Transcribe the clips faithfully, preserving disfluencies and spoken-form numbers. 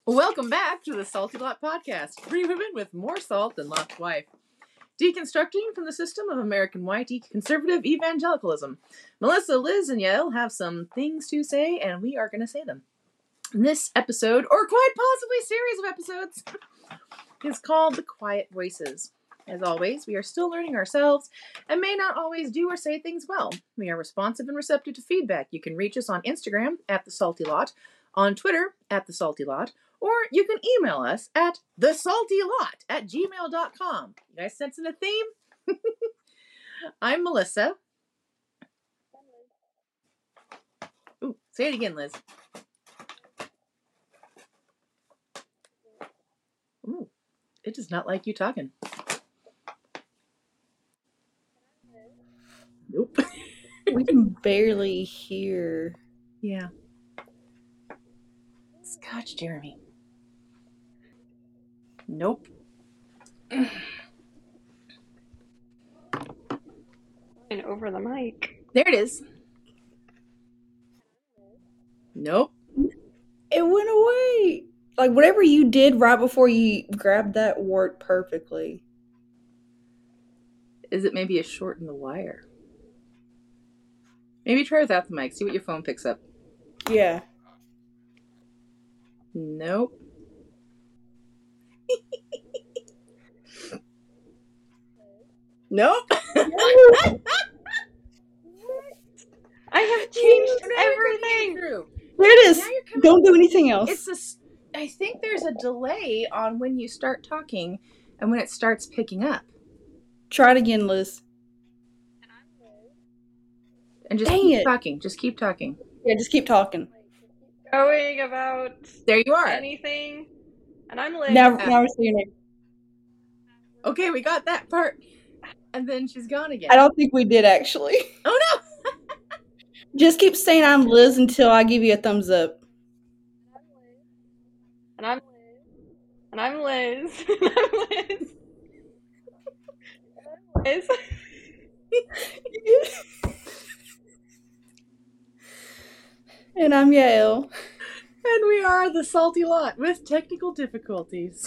Welcome back to the Salty Lot Podcast. Three women with more salt than Lot's wife. Deconstructing from the system of American white conservative evangelicalism. Melissa, Liz, and Yael have some things to say, and we are going to say them. This episode, or quite possibly series of episodes, is called The Quiet Voices. As always, we are still learning ourselves and may not always do or say things well. We are responsive and receptive to feedback. You can reach us on Instagram at The Salty Lot, on Twitter at The Salty Lot, or you can email us at thesaltylot at gmail dot com. You guys sensing a theme? I'm Melissa. Ooh, say it again, Liz. Ooh, it does not like you talking. Nope. We can barely hear. Yeah. Scotch, Jeremy. Nope. And over the mic. There it is. Nope. It went away. Like, whatever you did right before you grabbed that worked perfectly. Is it maybe a short in the wire? Maybe try without the mic. See what your phone picks up. Yeah. Nope. Nope. I have changed everything. There it is. Don't do anything else. It's a, I think there's a delay on when you start talking and when it starts picking up. Try it again, Liz. And just Dang keep it. talking. Just keep talking. Yeah, just keep talking. Going about There you are. anything. And I'm Liz. Now, now we're saying it. Okay, we got that part. And then she's gone again. I don't think we did, actually. Oh, no. Just keep saying I'm Liz until I give you a thumbs up. And I'm And I'm Liz. And I'm Liz. Liz. And I'm Yael. And we are the Salty Lot with technical difficulties.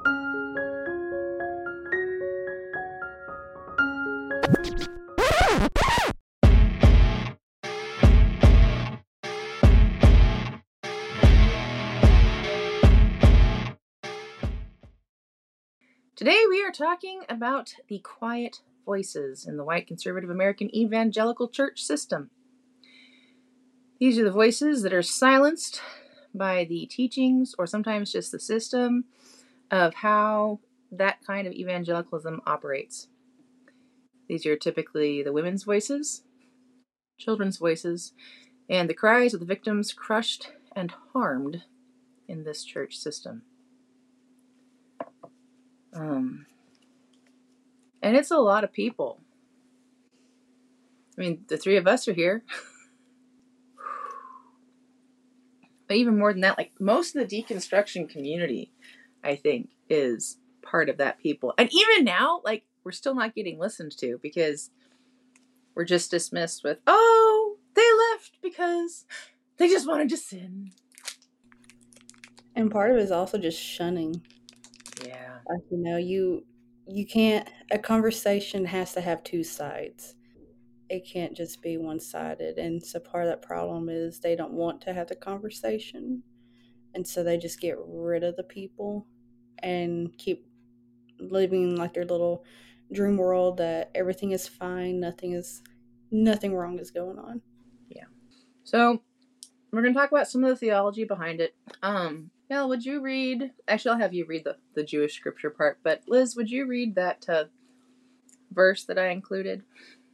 Today we are talking about the quiet voices in the white conservative American evangelical church system. These are the voices that are silenced by the teachings or sometimes just the system of how that kind of evangelicalism operates. These are typically the women's voices, children's voices, and the cries of the victims crushed and harmed in this church system. Um, and it's a lot of people. I mean, the three of us are here. But even more than that, like most of the deconstruction community, I think, is part of that people. And even now, like, we're still not getting listened to because we're just dismissed with, oh, they left because they just wanted to sin. And part of it is also just shunning. Yeah. Like, you know, you you can't, a conversation has to have two sides. It can't just be one-sided. And so part of that problem is they don't want to have the conversation. And so they just get rid of the people and keep living like their little dream world that everything is fine, nothing is, nothing wrong is going on. Yeah. So we're going to talk about some of the theology behind it. Um, Mel, would you read, actually I'll have you read the, the Jewish scripture part, but Liz, would you read that uh, verse that I included?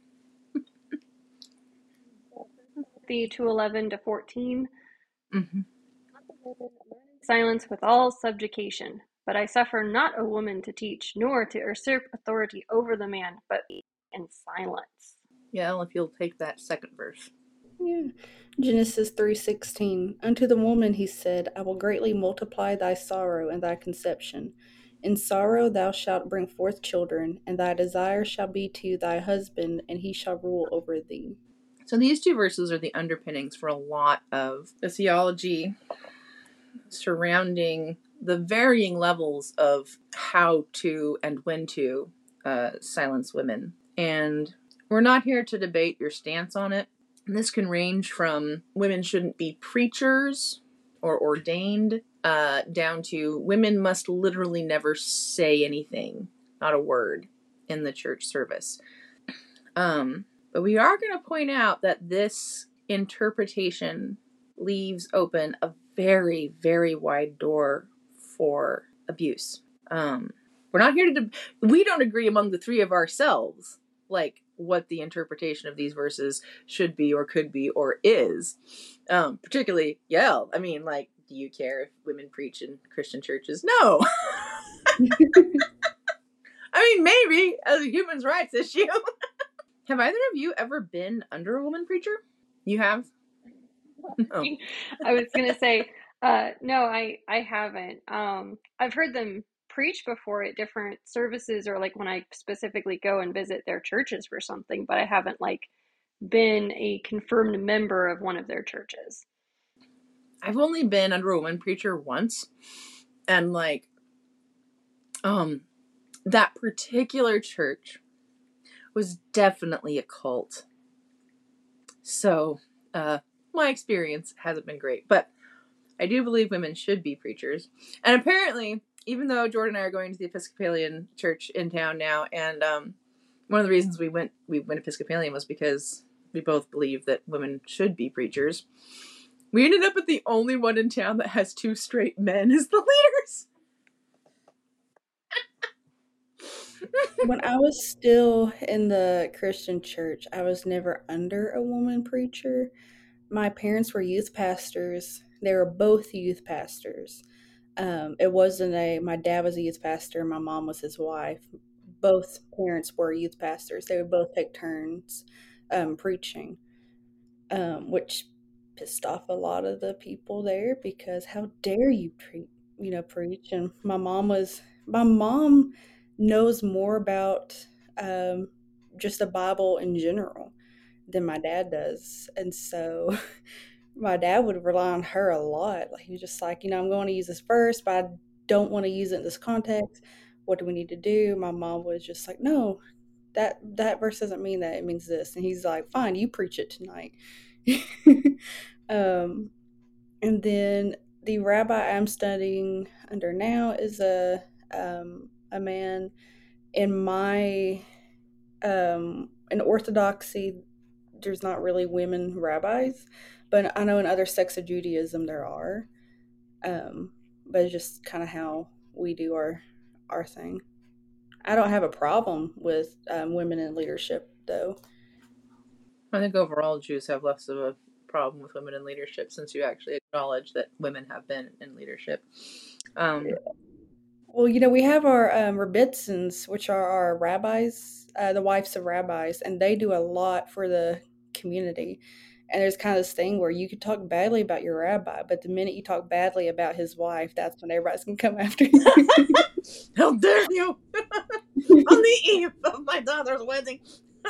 The two eleven to fourteen. Mm-hmm. Silence with all subjugation. But I suffer not a woman to teach, nor to usurp authority over the man, but in silence. Yeah, if you'll take that second verse. Yeah. Genesis three sixteen. Unto the woman he said, I will greatly multiply thy sorrow and thy conception. In sorrow thou shalt bring forth children, and thy desire shall be to thy husband, and he shall rule over thee. So these two verses are the underpinnings for a lot of the theology surrounding the varying levels of how to and when to uh, silence women. And we're not here to debate your stance on it. And this can range from women shouldn't be preachers or ordained, uh, down to women must literally never say anything, not a word, in the church service. Um, but we are going to point out that this interpretation leaves open a very, very wide door for abuse. Um, we're not here to, de- we don't agree among the three of ourselves, like, what the interpretation of these verses should be or could be or is. Um, particularly, yeah, I mean, like, do you care if women preach in Christian churches? No. I mean, maybe as a human rights issue. Have either of you ever been under a woman preacher? You have? No. I was going to say, uh, no, I, I haven't. Um, I've heard them preach before at different services, or like when I specifically go and visit their churches for something, but I haven't like been a confirmed member of one of their churches. I've only been under a woman preacher once, and like, um, that particular church was definitely a cult. So, uh, my experience hasn't been great, but I do believe women should be preachers. And apparently, even though Jordan and I are going to the Episcopalian church in town now, and um, one of the reasons we went we went Episcopalian was because we both believe that women should be preachers. We ended up with the only one in town that has two straight men as the leaders. When I was still in the Christian church, I was never under a woman preacher. My parents were youth pastors. They were both youth pastors. Um, it wasn't a, my dad was a youth pastor, my mom was his wife. Both parents were youth pastors. They would both take turns um, preaching, um, which pissed off a lot of the people there because how dare you pre- you know, preach? And my mom was, my mom knows more about um, just the Bible in general than my dad does. And so my dad would rely on her a lot. Like, he was just like, you know, I'm going to use this verse, but I don't want to use it in this context. What do we need to do? My mom was just like, no, that that verse doesn't mean that. It means this. And he's like, fine, you preach it tonight. um, and then the rabbi I'm studying under now is a um, a man. In my um, in Orthodoxy, there's not really women rabbis, but I know in other sects of Judaism there are. Um, but it's just kind of how we do our our thing. I don't have a problem with um, women in leadership, though. I think overall Jews have less of a problem with women in leadership since you actually acknowledge that women have been in leadership. Um, yeah. Well, you know, we have our um, rebbitzins, which are our rabbis, uh, the wives of rabbis, and they do a lot for the community. And there's kind of this thing where you could talk badly about your rabbi, but the minute you talk badly about his wife, that's when everybody's going to come after you. How dare you! On the eve of my daughter's wedding.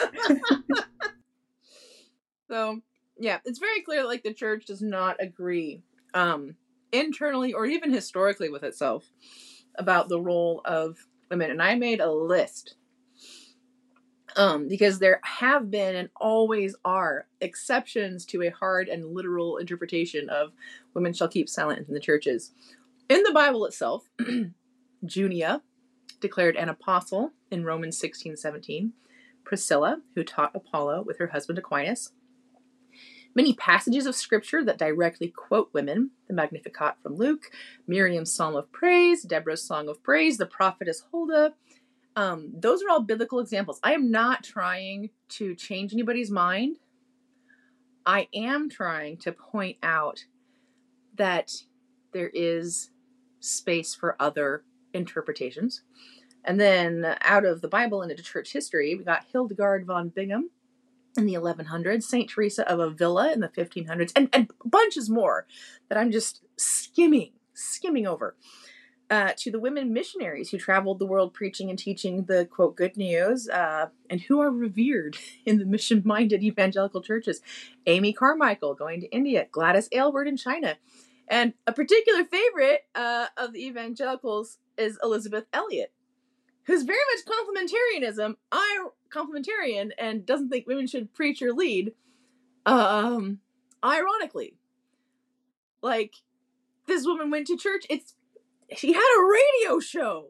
So, yeah, it's very clear that, like, the church does not agree um, internally or even historically with itself about the role of women. And I made a list um, because there have been and always are exceptions to a hard and literal interpretation of women shall keep silent in the churches. In the Bible itself, Junia declared an apostle in Romans sixteen seventeen. Priscilla, who taught Apollo with her husband Aquinas. Many passages of scripture that directly quote women, the Magnificat from Luke, Miriam's Psalm of Praise, Deborah's Song of Praise, the prophetess Huldah. Um, those are all biblical examples. I am not trying to change anybody's mind. I am trying to point out that there is space for other interpretations. And then out of the Bible and into church history, we got Hildegard von Bingen in the eleven hundreds, Saint Teresa of Avila in the fifteen hundreds, and, and bunches more that I'm just skimming, skimming over. Uh, to the women missionaries who traveled the world preaching and teaching the, quote, good news, uh, and who are revered in the mission-minded evangelical churches. Amy Carmichael going to India, Gladys Aylward in China, And a particular favorite uh, of the evangelicals is Elizabeth Elliot, who's very much complementarianism, I complementarian, and doesn't think women should preach or lead. Um, ironically, like, this woman went to church. It's she had a radio show.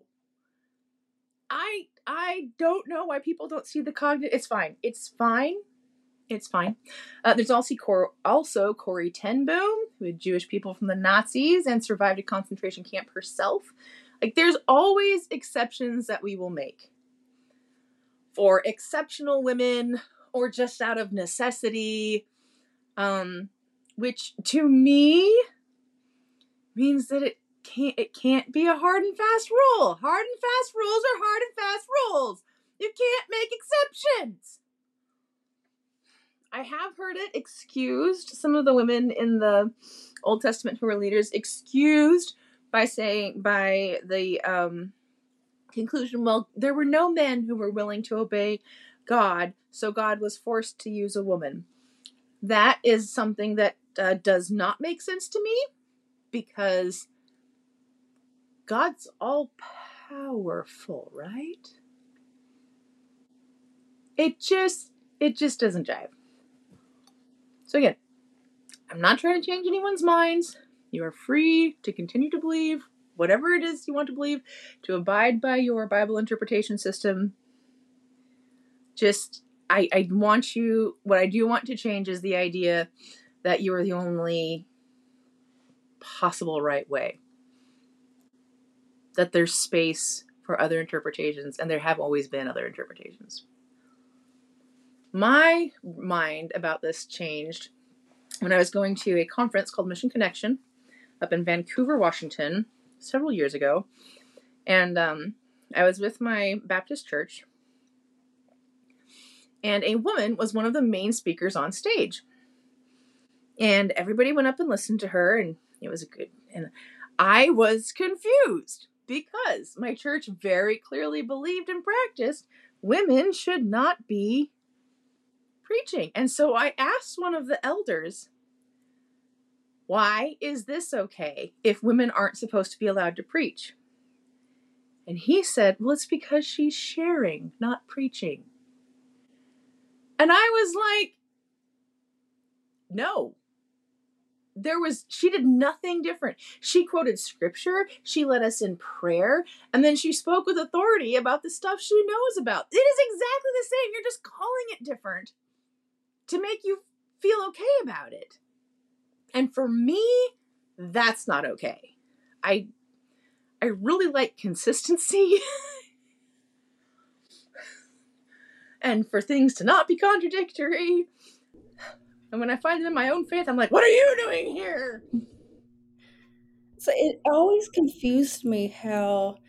I I don't know why people don't see the cognitive. It's fine. It's fine. It's fine. Uh, there's also Cor- also Corrie ten Boom, who had Jewish people from the Nazis and survived a concentration camp herself. Like, there's always exceptions that we will make for exceptional women or just out of necessity, um, which to me means that it can't it can't be a hard and fast rule. Hard and fast rules are hard and fast rules. You can't make exceptions. I have heard it excused, some of the women in the Old Testament who were leaders excused by saying, by the um, conclusion, well, there were no men who were willing to obey God, so God was forced to use a woman. That is something that uh, does not make sense to me, because God's all powerful, right? It just, it just doesn't jive. So again, I'm not trying to change anyone's minds. You are free to continue to believe whatever it is you want to believe, to abide by your Bible interpretation system. Just, I, I want you, what I do want to change is the idea that you are the only possible right way. That there's space for other interpretations, and there have always been other interpretations. My mind about this changed when I was going to a conference called Mission Connection up in Vancouver, Washington, several years ago. And um, I was with my Baptist church, and a woman was one of the main speakers on stage. And everybody went up and listened to her, and it was a good, and I was confused because my church very clearly believed and practiced women should not be preaching. And so I asked one of the elders, why is this okay if women aren't supposed to be allowed to preach? And he said, well, it's because she's sharing, not preaching. And I was like, no. There was, she did nothing different. She quoted scripture, she led us in prayer, and then she spoke with authority about the stuff she knows about. It is exactly the same. You're just calling it different to make you feel okay about it. And for me, that's not okay. I I really like consistency. And for things to not be contradictory. And when I find them in my own faith, I'm like, what are you doing here? So it always confused me how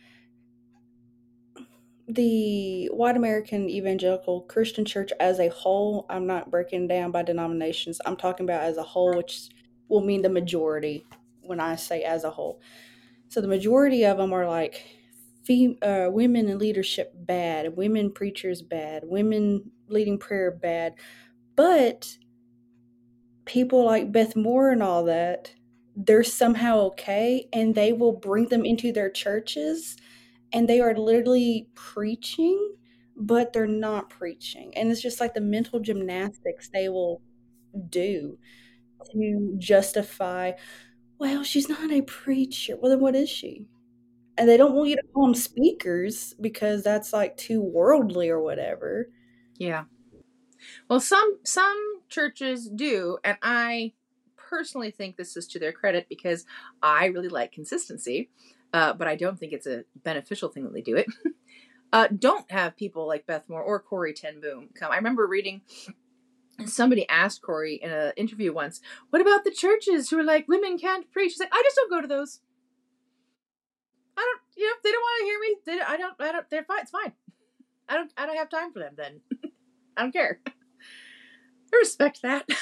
the white American evangelical Christian church as a whole, I'm not breaking down by denominations, I'm talking about as a whole, which will mean the majority when I say as a whole. So the majority of them are like, fem- uh, women in leadership bad, women preachers bad, women leading prayer bad. But people like Beth Moore and all that, they're somehow okay, and they will bring them into their churches, and they are literally preaching, but they're not preaching. And it's just like the mental gymnastics they will do to justify, well, she's not a preacher. Well, then what is she? And they don't want you to call them speakers because that's like too worldly or whatever. Yeah. Well, some some churches do, and I personally think this is to their credit because I really like consistency, uh, but I don't think it's a beneficial thing that they do it. uh, don't have people like Beth Moore or Corrie ten Boom come. I remember reading, somebody asked Corrie in an interview once, what about the churches who are like, women can't preach? She's like, I just don't go to those. I don't, you know, if they don't want to hear me, they, I don't, I don't, they're fine, it's fine. I don't, I don't have time for them then. I don't care. I respect that. But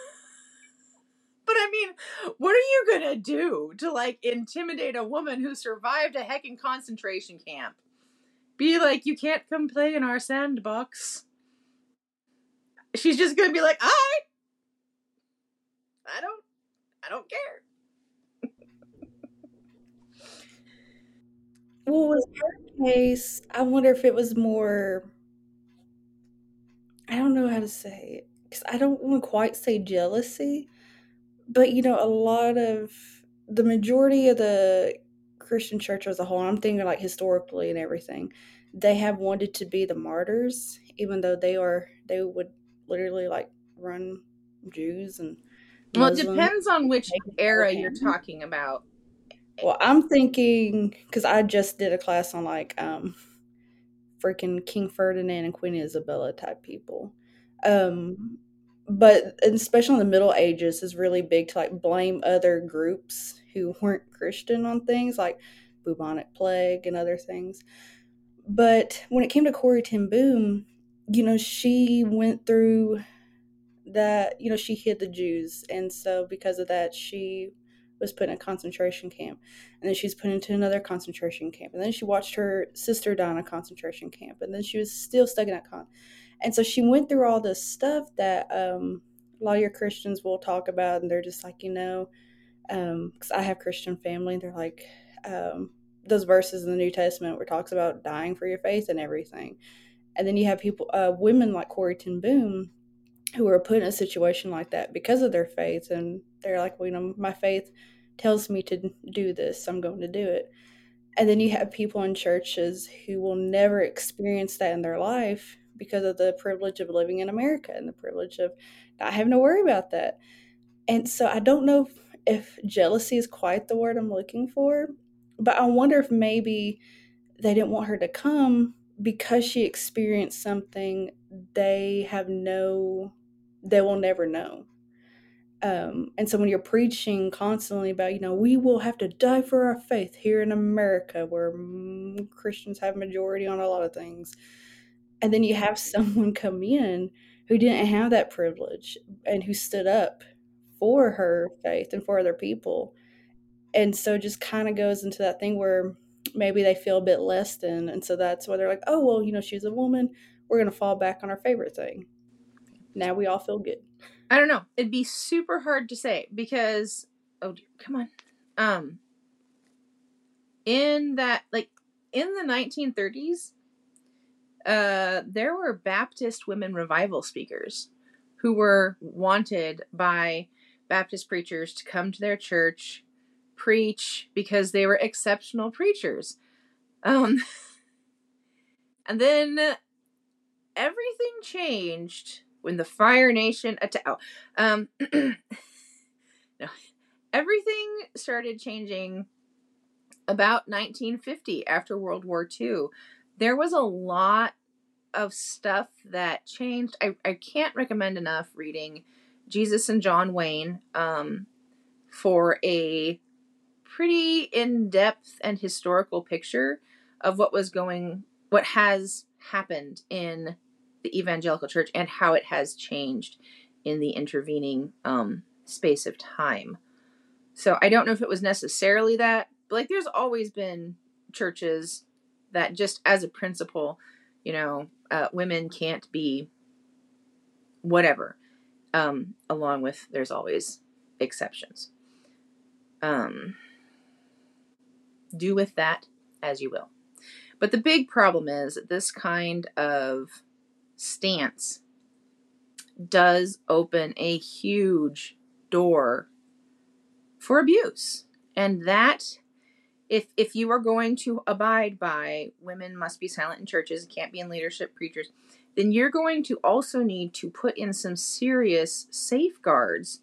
I mean, what are you gonna do to like intimidate a woman who survived a heckin' concentration camp? Be like, you can't come play in our sandbox. She's just gonna be like, all right. I don't, I don't care. was her case, I wonder if it was more, I don't know how to say it, because I don't want to quite say jealousy, but, you know, a lot of, the majority of the Christian church as a whole, I'm thinking like historically and everything, they have wanted to be the martyrs, even though they are, they would literally like run Jews and Well, it Muslims. depends on which Make it era happen. you're talking about. Well, I'm thinking, because I just did a class on like um freaking King Ferdinand and Queen Isabella type people. Um, but especially in the Middle Ages is really big to like blame other groups who weren't Christian on things like bubonic plague and other things. But when it came to Corrie ten Boom, you know, she went through that, you know, she hid the Jews. And so because of that, she was put in a concentration camp. And then she was put into another concentration camp. And then she watched her sister die in a concentration camp. And then she was still stuck in that con. And so she went through all this stuff that um, a lot of your Christians will talk about. And they're just like, you know, because um, I have Christian family. They're like, um, those verses in the New Testament where it talks about dying for your faith and everything. And then you have people, uh, women like Corrie ten Boom, who are put in a situation like that because of their faith, and they're like, well, you know, my faith tells me to do this, I'm going to do it. And then you have people in churches who will never experience that in their life because of the privilege of living in America and the privilege of not having to worry about that. And so I don't know if, if jealousy is quite the word I'm looking for, but I wonder if maybe they didn't want her to come because she experienced something they have no, they will never know. Um, and so when you're preaching constantly about, you know, we will have to die for our faith here in America, where mm, Christians have majority on a lot of things, and then you have someone come in who didn't have that privilege and who stood up for her faith and for other people, and so just kind of goes into that thing where maybe they feel a bit less than, and so that's why they're like, oh, well, you know, she's a woman, we're going to fall back on our favorite thing. Now we all feel good. I don't know. It'd be super hard to say because, oh, come on. Um, in that, like, in the nineteen thirties, uh, there were Baptist women revival speakers who were wanted by Baptist preachers to come to their church, preach, because they were exceptional preachers. Um, and then everything changed when the Fire Nation attacked. Oh, um, no, everything started changing about nineteen fifty after World War Two. There was a lot of stuff that changed. I, I can't recommend enough reading Jesus and John Wayne um, for a pretty in-depth and historical picture of what was going, what has happened in the evangelical church and how it has changed in the intervening um, space of time. So I don't know if it was necessarily that, but like there's always been churches that just as a principle, you know, uh, women can't be whatever, um, along with there's always exceptions. Um, do with that as you will. But the big problem is that this kind of stance does open a huge door for abuse. And that, if if you are going to abide by women must be silent in churches, can't be in leadership, preachers, then you're going to also need to put in some serious safeguards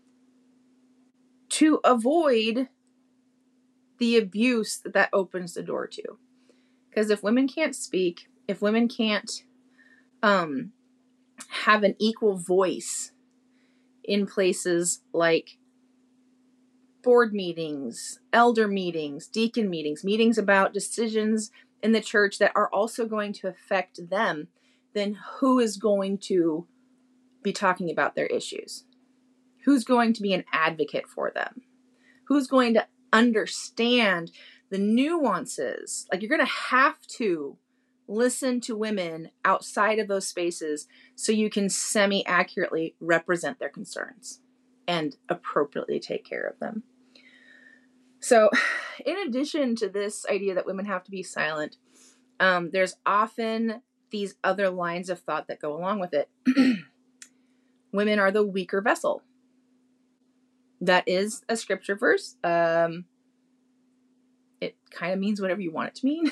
to avoid the abuse that that opens the door to. Because if women can't speak, if women can't um, have an equal voice in places like board meetings, elder meetings, deacon meetings, meetings about decisions in the church that are also going to affect them, then who is going to be talking about their issues? Who's going to be an advocate for them? Who's going to understand the nuances? Like, you're going to have to listen to women outside of those spaces so you can semi-accurately represent their concerns and appropriately take care of them. So, in addition to this idea that women have to be silent, um, there's often these other lines of thought that go along with it. Women are the weaker vessel. That is a scripture verse. Um, it kind of means whatever you want it to mean.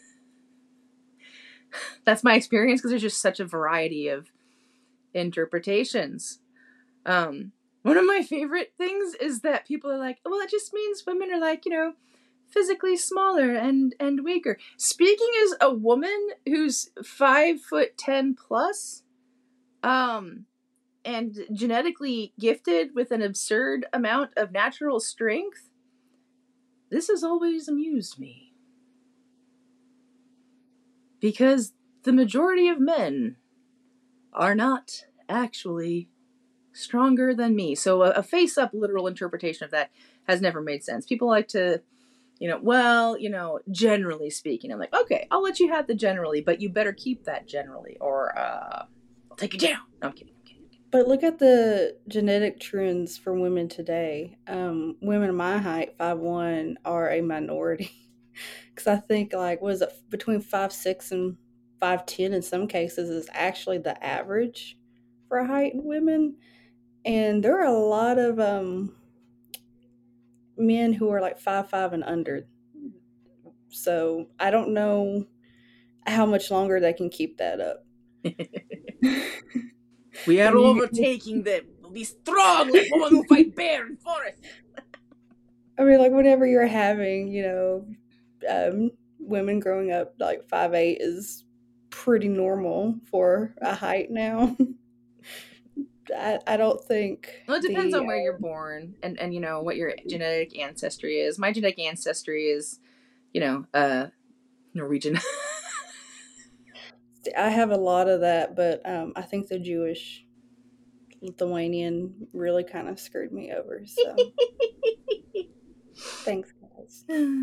That's my experience, because there's just such a variety of interpretations. Um, one of my favorite things is that people are like, well, that just means women are like, you know, physically smaller and, and weaker. Speaking as a woman who's five foot ten plus, um, and genetically gifted with an absurd amount of natural strength, this has always amused me. Because the majority of men are not actually stronger than me. So a, a face-up literal interpretation of that has never made sense. People like to, you know, well, you know, generally speaking. I'm like, okay, I'll let you have the generally, but you better keep that generally, or uh, I'll take you down. No, I'm kidding. I'm kidding. But look at the genetic trends for women today. Um, women my height, five one, are a minority. Because I think, like, what is it, between five six and five ten in some cases is actually the average for height in women. And there are a lot of um, men who are like five five and under. So I don't know how much longer they can keep that up. We are overtaking them. We'll be strong like women who fight bear in forest. I mean, like, whenever you're having, you know, um, women growing up like five eight is pretty normal for a height now. I, I don't think. Well, it depends the, on where you're born and, and, you know, what your genetic ancestry is. My genetic ancestry is, you know, uh, Norwegian. I have a lot of that, but um, I think the Jewish Lithuanian really kind of screwed me over. So thanks, guys.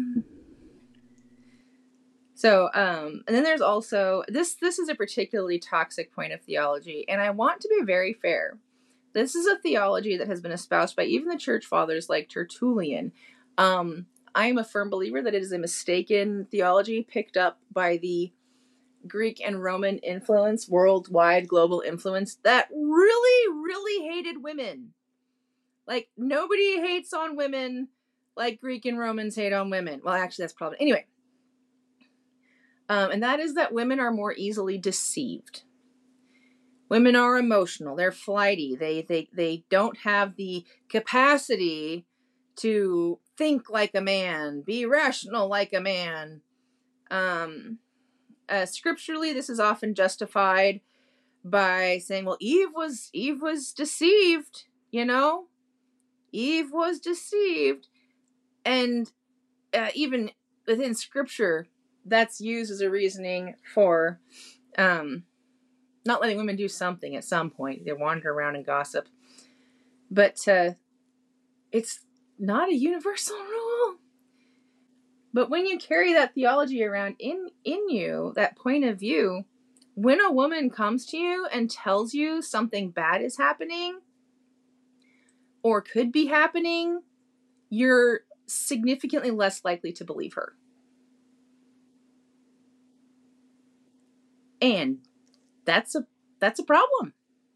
So, um, and then there's also this. This is a particularly toxic point of theology, and I want to be very fair. This is a theology that has been espoused by even the church fathers like Tertullian. Um, I am a firm believer that it is a mistaken theology picked up by the Greek and Roman influence, worldwide global influence, that really, really hated women. Like, nobody hates on women like Greek and Romans hate on women. Well, actually, that's probably... Anyway. Um, and that is that women are more easily deceived. Women are emotional. They're flighty. They, they, they don't have the capacity to think like a man, be rational like a man. Um... Uh, scripturally, this is often justified by saying, well, Eve was Eve was deceived, you know? Eve was deceived. And uh, even within scripture, that's used as a reasoning for um, not letting women do something at some point. They wander around and gossip. But uh, it's not a universal rule. But when you carry that theology around in, in you, that point of view, when a woman comes to you and tells you something bad is happening or could be happening, you're significantly less likely to believe her. And that's a that's a problem.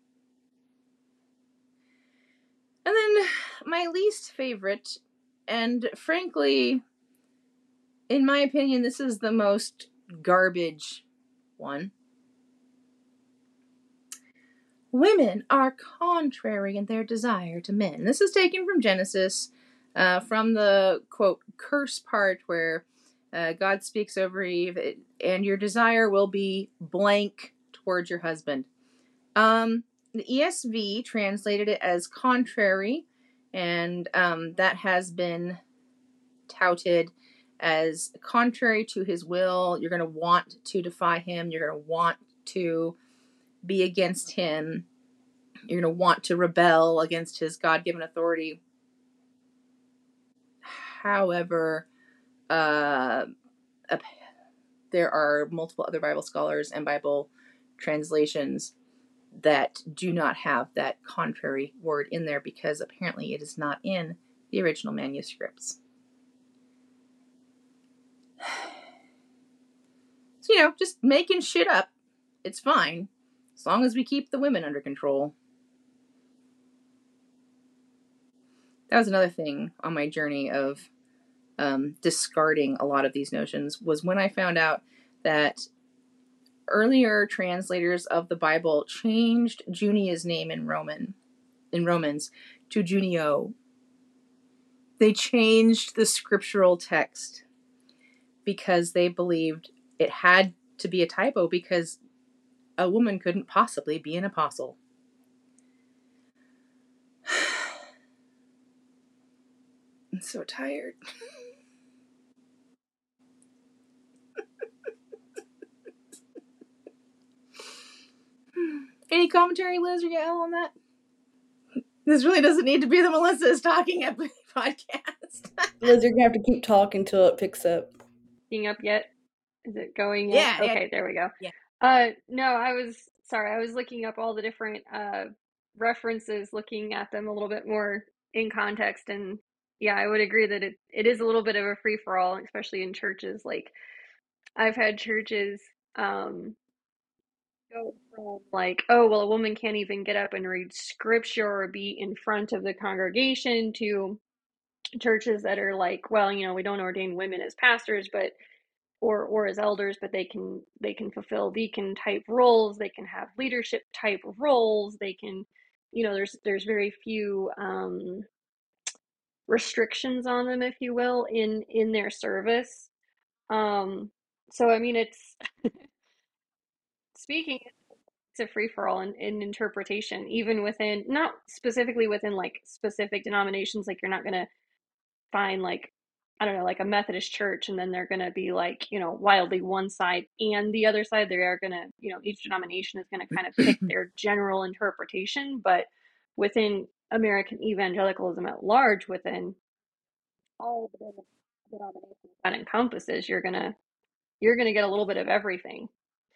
And then my least favorite, and frankly, in my opinion, this is the most garbage one. Women are contrary in their desire to men. This is taken from Genesis, uh, from the, quote, curse part where uh, God speaks over Eve, and your desire will be blank towards your husband. Um, the E S V translated it as contrary, and um, that has been touted as contrary to his will. You're going to want to defy him. You're going to want to be against him. You're going to want to rebel against his God-given authority. However, uh, there are multiple other Bible scholars and Bible translations that do not have that contrary word in there because apparently it is not in the original manuscripts. you know, just making shit up. It's fine. As long as we keep the women under control. That was another thing on my journey of um, discarding a lot of these notions, was when I found out that earlier translators of the Bible changed Junia's name in Roman, in Romans to Junio. They changed the scriptural text because they believed it had to be a typo because a woman couldn't possibly be an apostle. I'm so tired. Any commentary, Liz or Yael, on that? This really doesn't need to be the Melissa is Talking podcast. Liz, you're going to have to keep talking till it picks up. Picking up yet? Is it going yet? Yeah. Okay, yeah. there we go. Yeah. Uh, no, I was, sorry, I was looking up all the different uh, references, looking at them a little bit more in context. And yeah, I would agree that it, it is a little bit of a free-for-all, especially in churches. Like, I've had churches um, go from like, oh, well, a woman can't even get up and read scripture or be in front of the congregation, to churches that are like, well, you know, we don't ordain women as pastors, but or or as elders, but they can they can fulfill deacon type roles, they can have leadership type roles, they can, you know, there's there's very few um restrictions on them, if you will, in in their service. Um so I mean, it's speaking, it's a free-for-all in, in interpretation, even within, not specifically within like specific denominations. Like, you're not going to find like, I don't know, like a Methodist church, and then they're going to be like, you know, wildly one side and the other side. They are going to, you know, each denomination is going to kind of pick their general interpretation. But within American evangelicalism at large, within all the denominations that encompasses, you're going to, you're going to get a little bit of everything.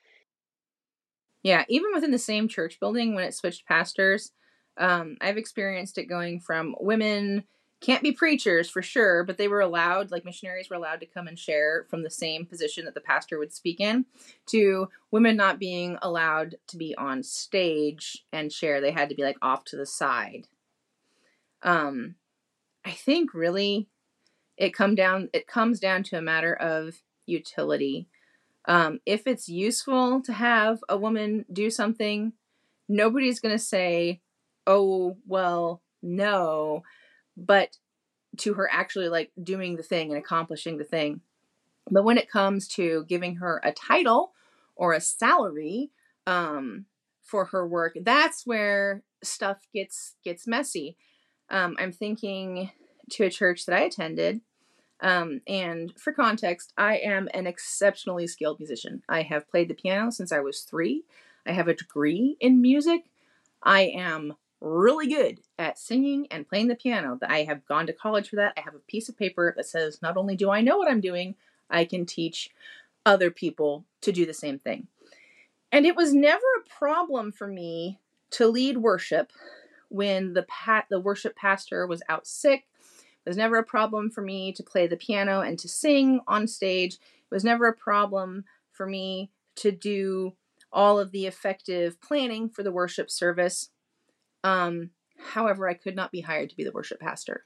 Yeah, even within the same church building, when it switched pastors, um, I've experienced it going from women can't be preachers for sure, but they were allowed, like missionaries were allowed to come and share from the same position that the pastor would speak in, to women not being allowed to be on stage and share. They had to be like off to the side. Um, I think really it come down, it comes down to a matter of utility. Um, if it's useful to have a woman do something, nobody's going to say, oh, well, no, but to her actually like doing the thing and accomplishing the thing. But when it comes to giving her a title or a salary um, for her work, that's where stuff gets, gets messy. Um, I'm thinking to a church that I attended. Um, and for context, I am an exceptionally skilled musician. I have played the piano since I was three. I have a degree in music. I am really good at singing and playing the piano. I have gone to college for that. I have a piece of paper that says not only do I know what I'm doing, I can teach other people to do the same thing. And it was never a problem for me to lead worship when the pat the worship pastor was out sick. It was never a problem for me to play the piano and to sing on stage. It was never a problem for me to do all of the effective planning for the worship service. Um, however, I could not be hired to be the worship pastor.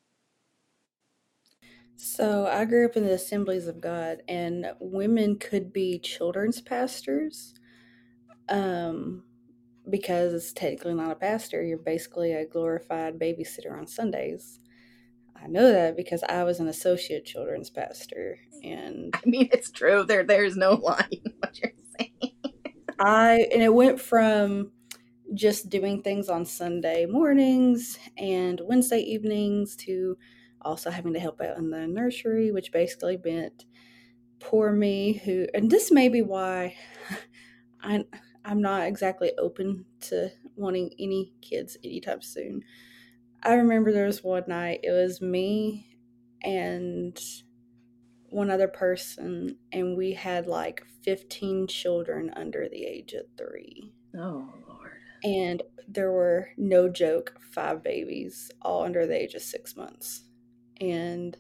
So I grew up in the Assemblies of God, and women could be children's pastors. Um, because it's technically not a pastor. You're basically a glorified babysitter on Sundays. I know that because I was an associate children's pastor, and I mean, it's true. There, there's no lie in what you're saying. I and it went from just doing things on Sunday mornings and Wednesday evenings to also having to help out in the nursery, which basically meant poor me. Who, and this may be why I I'm not exactly open to wanting any kids anytime soon. I remember there was one night, it was me and one other person, and we had like fifteen children under the age of three. Oh, Lord. And there were, no joke, five babies, all under the age of six months. And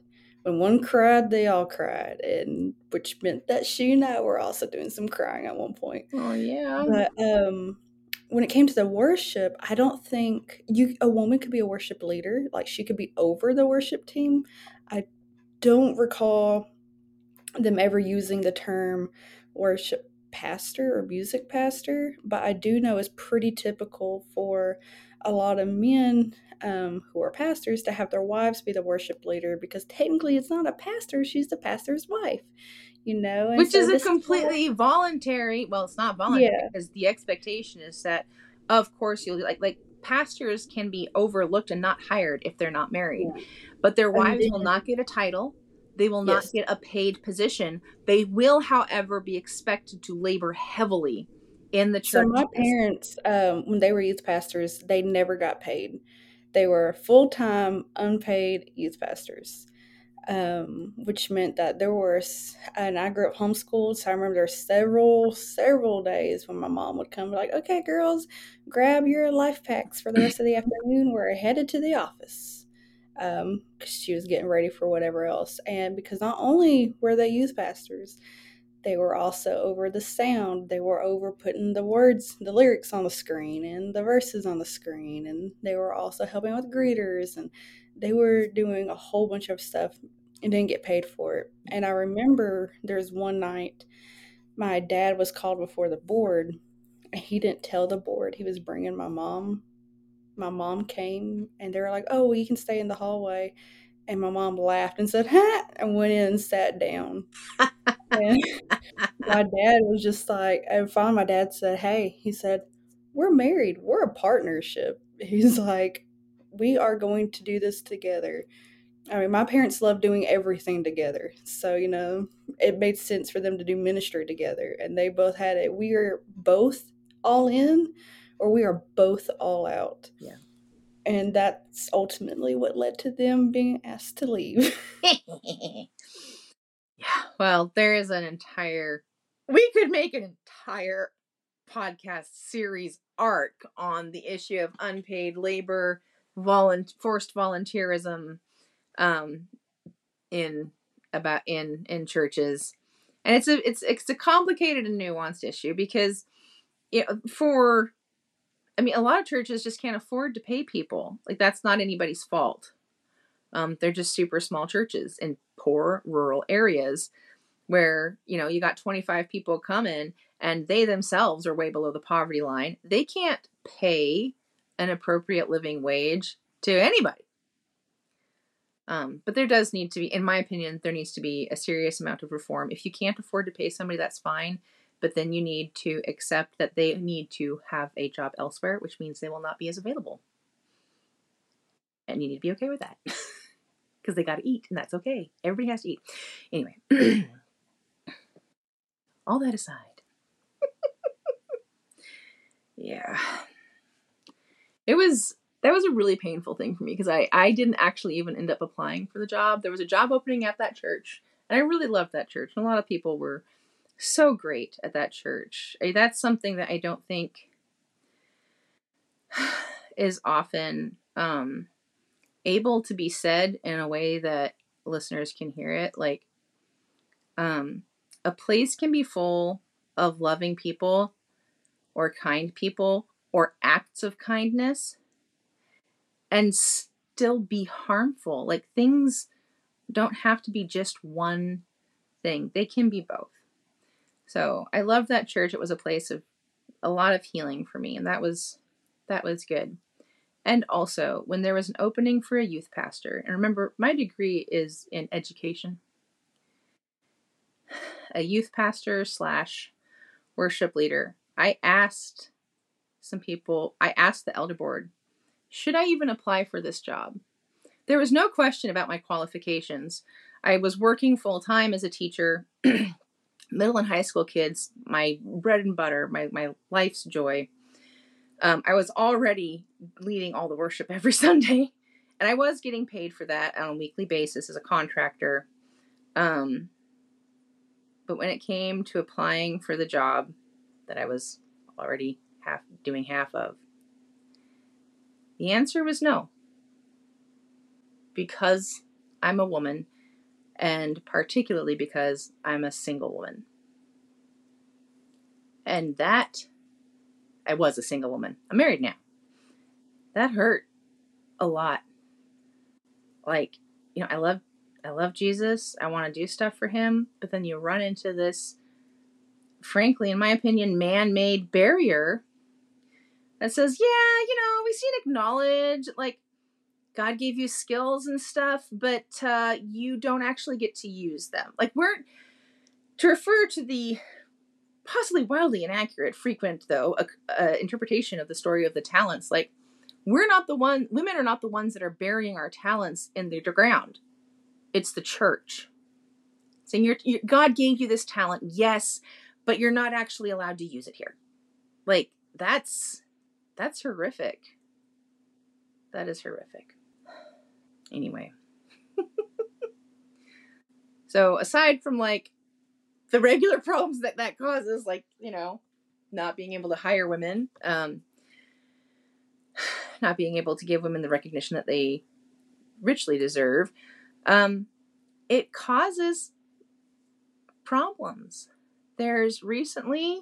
when one cried, they all cried, and which meant that she and I were also doing some crying at one point. Oh yeah. But um, when it came to the worship, I don't think you a woman could be a worship leader. Like, she could be over the worship team. I don't recall them ever using the term worship pastor or music pastor, but I do know it's pretty typical for a lot of men um, who are pastors to have their wives be the worship leader, because technically it's not a pastor, she's the pastor's wife, you know? And Which so is a this is why- completely voluntary, well, it's not voluntary Yeah. because the expectation is that, of course, you'll like, like pastors can be overlooked and not hired if they're not married, Yeah. but their And wives then- will not get a title. They will not Yes. get a paid position. They will, however, be expected to labor heavily in the So church. my parents, um, when they were youth pastors, they never got paid. They were full-time, unpaid youth pastors, um, which meant that there were, s- and I grew up homeschooled, so I remember there were several, several days when my mom would come and be like, okay, girls, grab your life packs for the rest of the afternoon. We're headed to the office. Um, because she was getting ready for whatever else. And because not only were they youth pastors, they were also over the sound. They were over putting the words, the lyrics on the screen and the verses on the screen. And they were also helping with greeters. And they were doing a whole bunch of stuff and didn't get paid for it. And I remember there was one night my dad was called before the board. And he didn't tell the board he was bringing my mom. My mom came and they were like, oh, well, you can stay in the hallway. And my mom laughed and said, ha, and went in and sat down. And my dad was just like, and finally my dad said, hey, he said, we're married. We're a partnership. He's like, we are going to do this together. I mean, my parents love doing everything together. So, you know, it made sense for them to do ministry together. And they both had it. We are both all in, or we are both all out. Yeah. And that's ultimately what led to them being asked to leave. Yeah. Well, there is an entire, we could make an entire podcast series arc on the issue of unpaid labor, volunt- forced volunteerism, um, in about in in churches, and it's a it's it's a complicated and nuanced issue because, you know, for, I mean, a lot of churches just can't afford to pay people. Like, that's not anybody's fault. Um, they're just super small churches in poor rural areas where, you know, you got twenty-five people come in and they themselves are way below the poverty line. They can't pay an appropriate living wage to anybody. Um, but there does need to be, in my opinion, there needs to be a serious amount of reform. If you can't afford to pay somebody, that's fine. But then you need to accept that they need to have a job elsewhere, which means they will not be as available. And you need to be okay with that. Because they got to eat, and that's okay. Everybody has to eat. Anyway. All that aside. Yeah. It was, that was a really painful thing for me because I, I didn't actually even end up applying for the job. There was a job opening at that church, and I really loved that church. And a lot of people were so great at that church. I, that's something that I don't think is often um, able to be said in a way that listeners can hear it. Like, um, a place can be full of loving people or kind people or acts of kindness and still be harmful. Like, things don't have to be just one thing. They can be both. So I loved that church. It was a place of a lot of healing for me, and that was that was good. And also, when there was an opening for a youth pastor, and remember, my degree is in education, a youth pastor slash worship leader, I asked some people, I asked the elder board, should I even apply for this job? There was no question about my qualifications. I was working full time as a teacher, middle and high school kids, my bread and butter, my, my life's joy. Um, I was already leading all the worship every Sunday, and I was getting paid for that on a weekly basis as a contractor. Um, but when it came to applying for the job that I was already half doing half of, the answer was no. Because I'm a woman, and particularly because I'm a single woman. And that, I was a single woman. I'm married now. That hurt a lot. Like, you know, I love, I love Jesus. I want to do stuff for him. But then you run into this, frankly, in my opinion, man-made barrier that says, yeah, you know, we see and acknowledge, like, God gave you skills and stuff, but uh, you don't actually get to use them. Like, we're, to refer to the possibly wildly inaccurate, frequent, though, uh, uh, interpretation of the story of the talents, like, we're not the one, women are not the ones that are burying our talents in the ground. It's the church. Saying, you're, you're, God gave you this talent, yes, but you're not actually allowed to use it here. Like, that's, that's horrific. That is horrific. Anyway. So aside from like the regular problems that that causes, like, you know, not being able to hire women, um, not being able to give women the recognition that they richly deserve, um, it causes problems. There's recently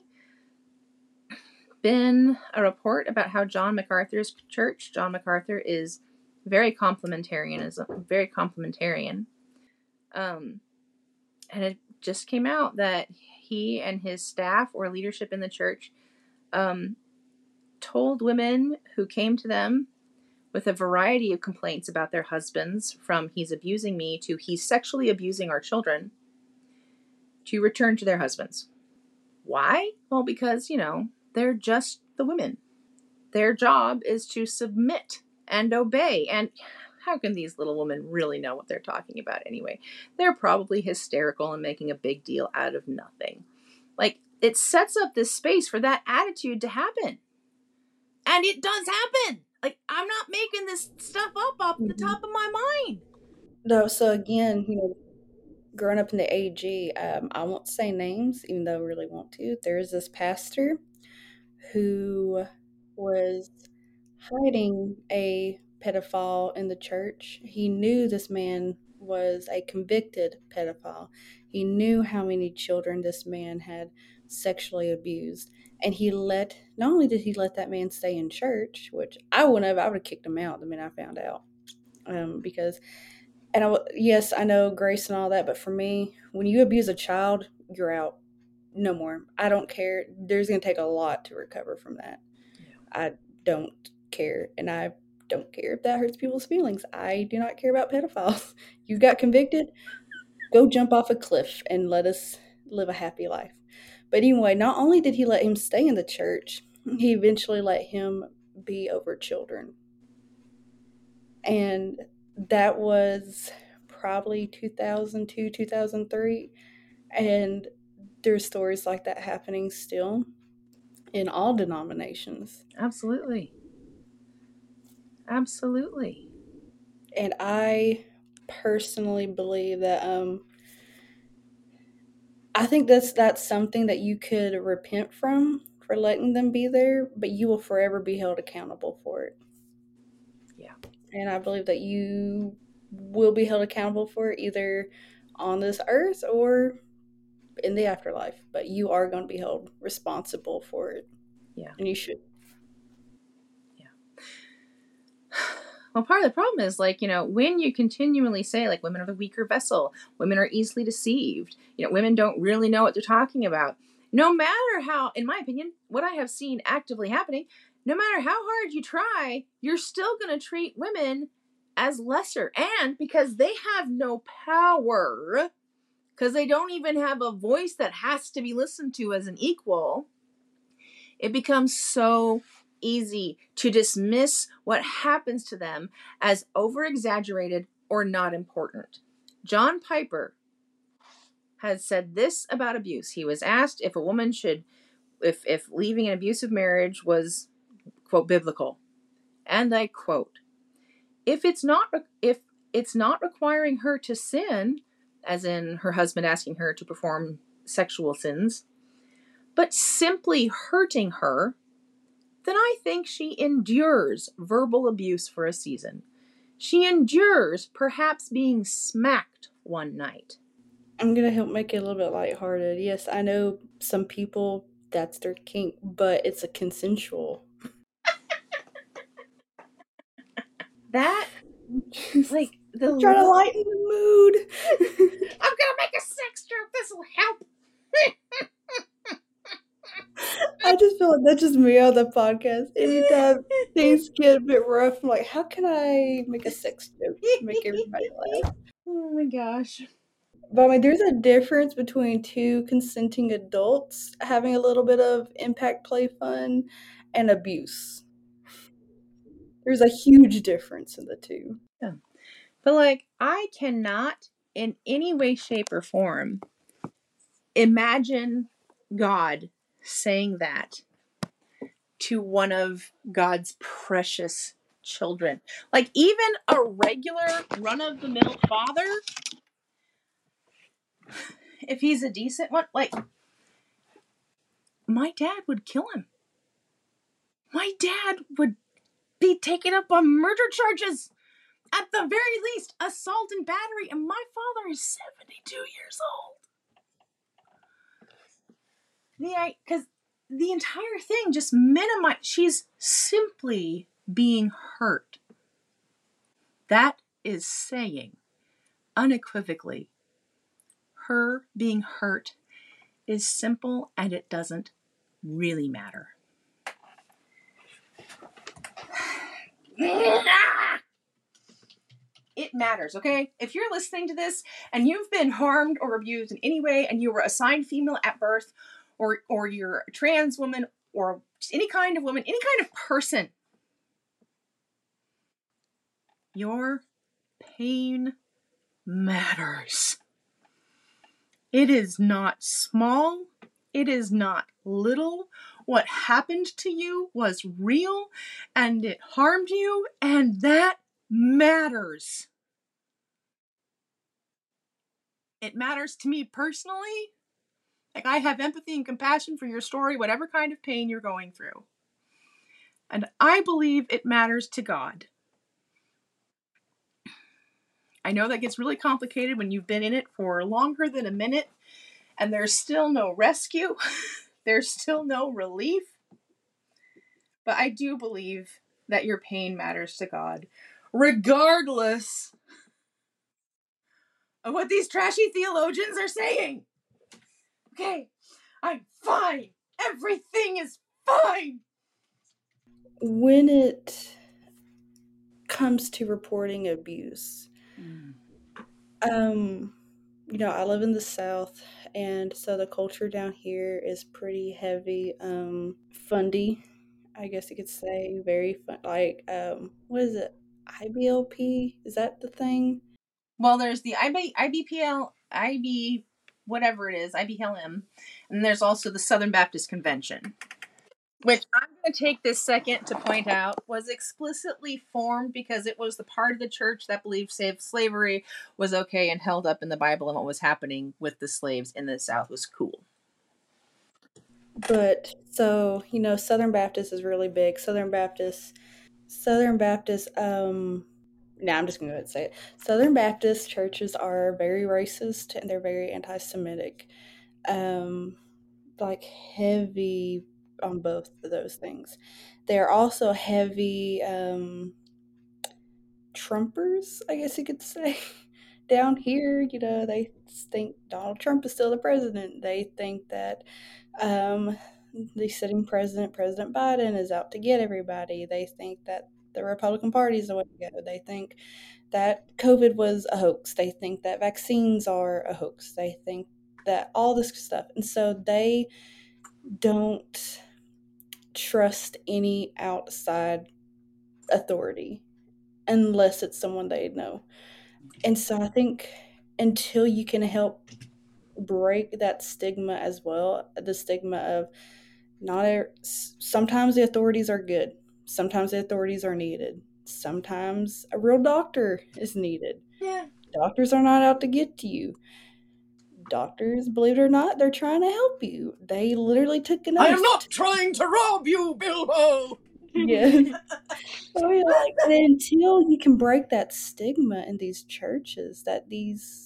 been a report about how John MacArthur's church, John MacArthur is very complementarianism, very complementarian. Um, and it just came out that he and his staff or leadership in the church um, told women who came to them with a variety of complaints about their husbands, from he's abusing me to he's sexually abusing our children, to return to their husbands. Why? Well, because, you know, they're just the women. Their job is to submit and obey. And how can these little women really know what they're talking about anyway? They're probably hysterical and making a big deal out of nothing. Like, it sets up this space for that attitude to happen. And it does happen. Like, I'm not making this stuff up off mm-hmm. the top of my mind. No, so again, you know, growing up in the A G, um, I won't say names, even though I really want to. There's this pastor who was hiding a pedophile in the church. He knew this man was a convicted pedophile. He knew how many children this man had sexually abused. And he let, not only did he let that man stay in church, which I wouldn't have, I would have kicked him out the minute I found out. Um, because, and I, yes, I know grace and all that, but for me, when you abuse a child, you're out. No more. I don't care. There's going to take a lot to recover from that. Yeah. I don't care. And I don't care if that hurts people's feelings. I do not care about pedophiles. You got convicted, go jump off a cliff and let us live a happy life. But anyway, not only did he let him stay in the church, he eventually let him be over children. And that was probably two thousand two, two thousand three. And there's stories like that happening still in all denominations. Absolutely. Absolutely. And I personally believe that um, I think that's that's something that you could repent from, for letting them be there, but you will forever be held accountable for it. Yeah. And I believe that you will be held accountable for it either on this earth or in the afterlife, but you are going to be held responsible for it. Yeah. And you should. Yeah. Well, part of the problem is, like, you know, when you continually say, like, women are the weaker vessel, women are easily deceived, you know, women don't really know what they're talking about. No matter how, in my opinion, what I have seen actively happening, no matter how hard you try, you're still going to treat women as lesser. And because they have no power, because they don't even have a voice that has to be listened to as an equal, it becomes so easy to dismiss what happens to them as over-exaggerated or not important. John Piper has said this about abuse. He was asked if a woman should, if, if leaving an abusive marriage was, quote, biblical. And I quote, if it's not, if it's not requiring her to sin, as in her husband asking her to perform sexual sins, but simply hurting her, then I think she endures verbal abuse for a season. She endures perhaps being smacked one night. I'm going to help make it a little bit lighthearted. Yes, I know some people, that's their kink, but it's a consensual. That, like, the I'm trying to lighten the mood. I'm gonna make a sex joke. This will help. I just feel like that's just me on the podcast. Anytime things get a bit rough, I'm like, how can I make a sex joke to make everybody laugh? Oh my gosh. But I mean, there's a difference between two consenting adults having a little bit of impact play fun and abuse. There's a huge difference in the two. Yeah. But, like, I cannot in any way, shape, or form imagine God saying that to one of God's precious children. Like, even a regular run-of-the-mill father, if he's a decent one, like, my dad would kill him. My dad would be taken up on murder charges. At the very least, assault and battery. And my father is seventy-two years old. Yeah, because the entire thing just minimized. She's simply being hurt. That is saying, unequivocally, her being hurt is simple and it doesn't really matter. It matters, okay? If you're listening to this and you've been harmed or abused in any way and you were assigned female at birth, or or you're a trans woman or just any kind of woman, any kind of person, your pain matters. It is not small. It is not little. What happened to you was real and it harmed you, and that matters. It matters to me personally. Like, I have empathy and compassion for your story, whatever kind of pain you're going through. And I believe it matters to God. I know that gets really complicated when you've been in it for longer than a minute and there's still no rescue. There's still no relief. But I do believe that your pain matters to God, regardless of what these trashy theologians are saying. Okay, I'm fine. Everything is fine. When it comes to reporting abuse, mm. um, you know, I live in the South, and so the culture down here is pretty heavy, um, fundy, I guess you could say, very fun. Like, um, what is it? I B L P? Is that the thing? Well, there's the I B, I B P L, I B, whatever it is, I B L M, and there's also the Southern Baptist Convention, which I'm going to take this second to point out was explicitly formed because it was the part of the church that believed slavery was okay and held up in the Bible, and what was happening with the slaves in the South was cool. But, so, you know, Southern Baptist is really big. Southern Baptist, Southern Baptist, um... Now I'm just going to go ahead and say it. Southern Baptist churches are very racist and they're very anti-Semitic. Um, like heavy on both of those things. They're also heavy um, Trumpers, I guess you could say. Down here, you know, they think Donald Trump is still the president. They think that um, the sitting president, President Biden, is out to get everybody. They think that the Republican Party is the way to go. They think that COVID was a hoax. They think that vaccines are a hoax. They think that all this stuff. And so they don't trust any outside authority unless it's someone they know. And so I think until you can help break that stigma as well, the stigma of not a, sometimes the authorities are good. Sometimes the authorities are needed. Sometimes a real doctor is needed. Yeah. Doctors are not out to get you. Doctors, believe it or not, they're trying to help you. They literally took an oath. I am not trying to rob you, Bilbo! Yes. So, like, until you can break that stigma in these churches that these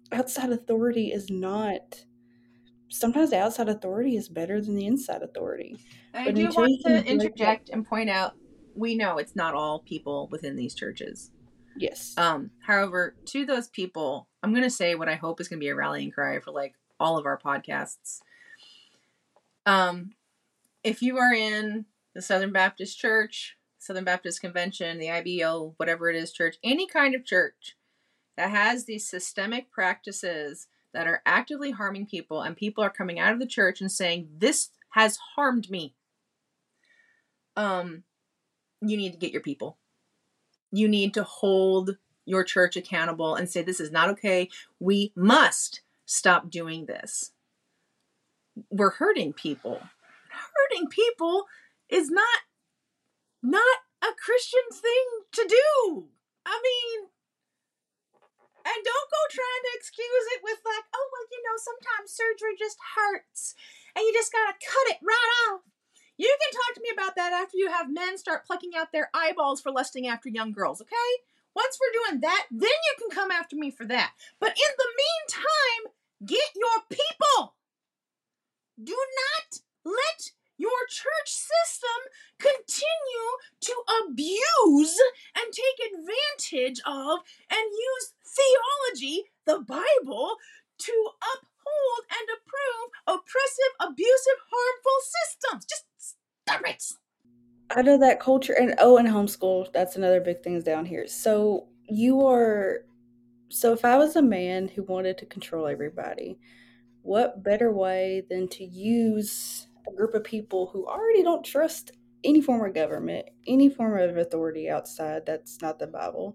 outside authority is not, sometimes the outside authority is better than the inside authority. I But do until want you can to break that, interject and point out, we know it's not all people within these churches. yes. Um, however, to those people, I'm going to say what I hope is going to be a rallying cry for like all of our podcasts. Um, if you are in the Southern Baptist Church, Southern Baptist Convention, the I B O, whatever it is, church, any kind of church that has these systemic practices that are actively harming people, and people are coming out of the church and saying, this has harmed me. Um, you need to get your people. You need to hold your church accountable and say, this is not okay. We must stop doing this. We're hurting people. Hurting people is not, not a Christian thing to do. I mean, and don't go trying to excuse it with like, oh, well, you know, sometimes surgery just hurts and you just got to cut it right off. You can talk to me about that after you have men start plucking out their eyeballs for lusting after young girls, okay? Once we're doing that, then you can come after me for that. But in the meantime, get your people. Do not let your church system continue to abuse and take advantage of and use theology, the Bible, to uphold and approve oppressive, abusive, harmful systems. Just stop it. Out of that culture, and oh, and homeschool, that's another big thing down here. So you are, so if I was a man who wanted to control everybody, what better way than to use a group of people who already don't trust any form of government, any form of authority outside that's not the Bible.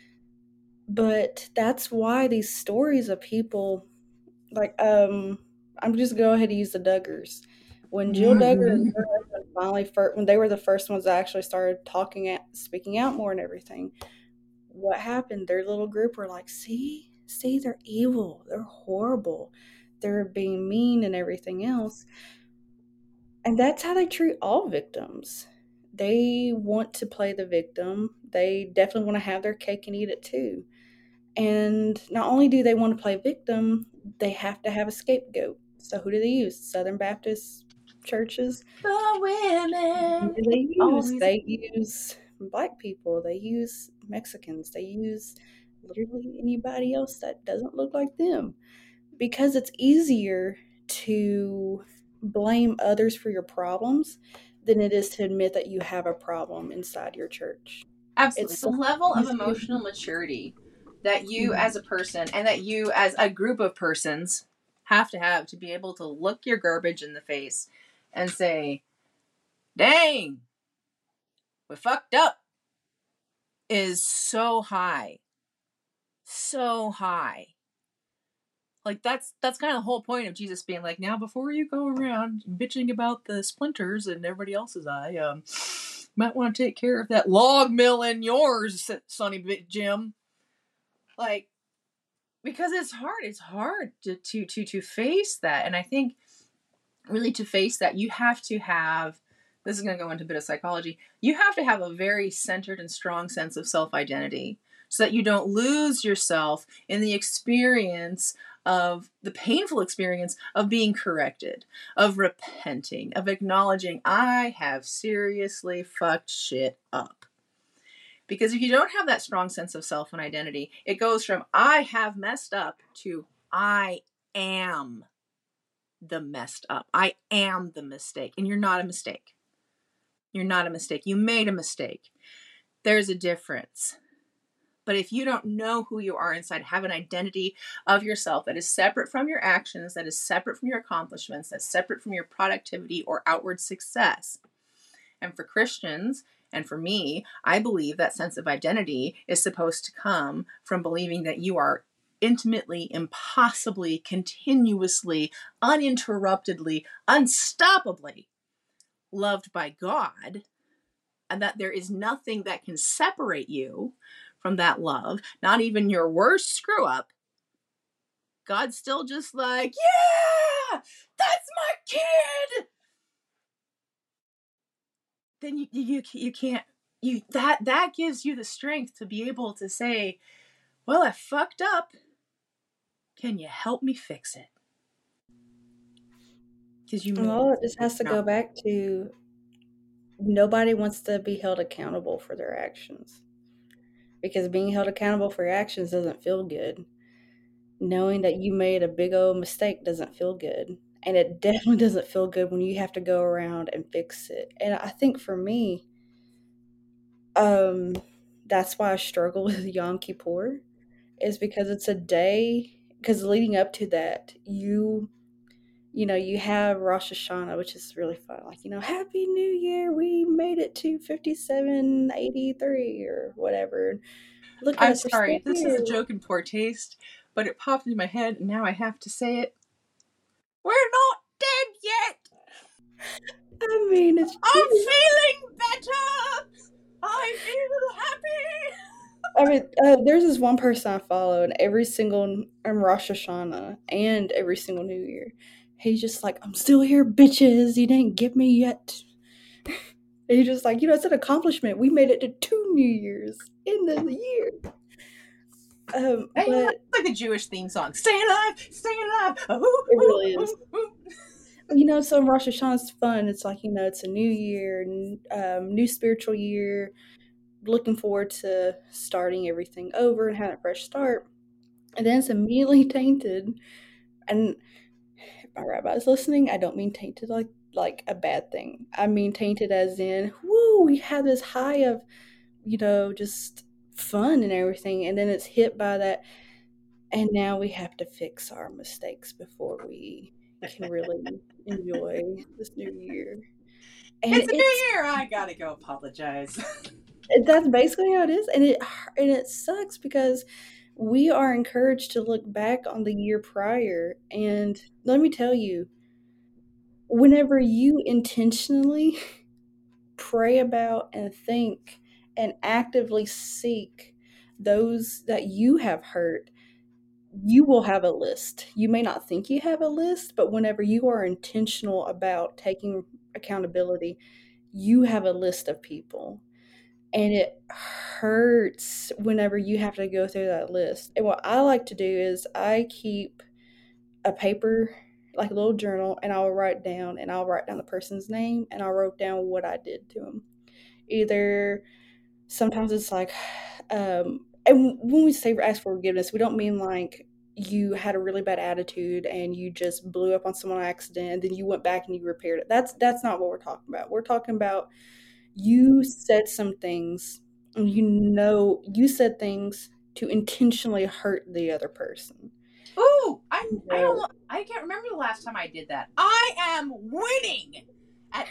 But that's why these stories of people, like, um, I'm just go ahead and use the Duggars. When Jill Duggar and her husband finally, fir- when they were the first ones that actually started talking, at, speaking out more and everything, what happened? Their little group were like, see, see, they're evil, they're horrible, they're being mean and everything else. And that's how they treat all victims. They want to play the victim. They definitely want to have their cake and eat it too. And not only do they want to play victim, they have to have a scapegoat. So who do they use? Southern Baptist churches. The women. Who do they use? Always. They use black people. They use Mexicans. They use literally anybody else that doesn't look like them. Because it's easier to blame others for your problems than it is to admit that you have a problem inside your church. Absolutely. It's the so level of easy. emotional maturity that you Mhm. as a person and that you as a group of persons have to have to be able to look your garbage in the face and say, dang, we fucked up, is so high. So high. Like that's that's kind of the whole point of Jesus being like, now before you go around bitching about the splinters in everybody else's eye, um, might want to take care of that log mill in yours, Sonny Jim. Like, because it's hard. It's hard to to to to face that, and I think really to face that, you have to have. This is going to go into a bit of psychology. You have to have a very centered and strong sense of self-identity so that you don't lose yourself in the experience of the painful experience of being corrected, of repenting, of acknowledging I have seriously fucked shit up. Because if you don't have that strong sense of self and identity, it goes from I have messed up to I am the messed up. I am the mistake. And you're not a mistake. You're not a mistake. You made a mistake. There's a difference. But if you don't know who you are inside, have an identity of yourself that is separate from your actions, that is separate from your accomplishments, that's separate from your productivity or outward success. And for Christians, and for me, I believe that sense of identity is supposed to come from believing that you are intimately, impossibly, continuously, uninterruptedly, unstoppably loved by God, and that there is nothing that can separate you from that love, not even your worst screw up. God's still just like, yeah, that's my kid. Then you you you can't you that that gives you the strength to be able to say, well, I fucked up, Can you help me fix it? Because you Well, it just has to go back to nobody wants to be held accountable for their actions. Because being held accountable for your actions doesn't feel good. Knowing that you made a big old mistake doesn't feel good. And it definitely doesn't feel good when you have to go around and fix it. And I think for me, um, that's why I struggle with Yom Kippur, is because it's a day, because leading up to that, you, you know, you have Rosh Hashanah, which is really fun. Like, you know, Happy New Year, we made it to fifty-seven eighty-three or whatever. Look at I'm us, we're sorry, still this here. is a joke in poor taste, but it popped into my head, and now I have to say it. We're not dead yet! I mean, it's I'm true. feeling better! I feel happy! I mean, uh, there's this one person I follow, and every single um, Rosh Hashanah and every single New Year, he's just like, I'm still here, bitches. You didn't get me yet. And he's just like, you know, it's an accomplishment. We made it to two New Years in the year. Um, Hey, you know, but it's like the Jewish theme song. Stay alive! Stay alive! Ooh, it really ooh, is. ooh, ooh. You know, so Rosh Hashanah's fun. It's like, you know, it's a new year, um, new spiritual year. Looking forward to starting everything over and having a fresh start. And then it's immediately tainted. And if my rabbi's listening, I don't mean tainted like like a bad thing. I mean tainted as in, woo, we had this high of, you know, just fun and everything, and then it's hit by that, and now we have to fix our mistakes before we can really enjoy this new year. And It's a it's new year! I gotta go apologize. that's basically how it is, and it and it sucks because we are encouraged to look back on the year prior, and let me tell you, whenever you intentionally pray about and think and actively seek those that you have hurt, you will have a list. You may not think you have a list, but whenever you are intentional about taking accountability, you have a list of people. And it hurts whenever you have to go through that list. And what I like to do is I keep a paper, like a little journal, and I'll write down, and I'll write down the person's name, and I'll write down what I did to them. Either sometimes it's like, um, and when we say ask for forgiveness, we don't mean like you had a really bad attitude and you just blew up on someone on accident and then you went back and you repaired it. That's that's not what we're talking about. We're talking about you said some things, and you know you said things to intentionally hurt the other person. Ooh, I'm, You I know, don't, I can't remember the last time I did that. I am winning at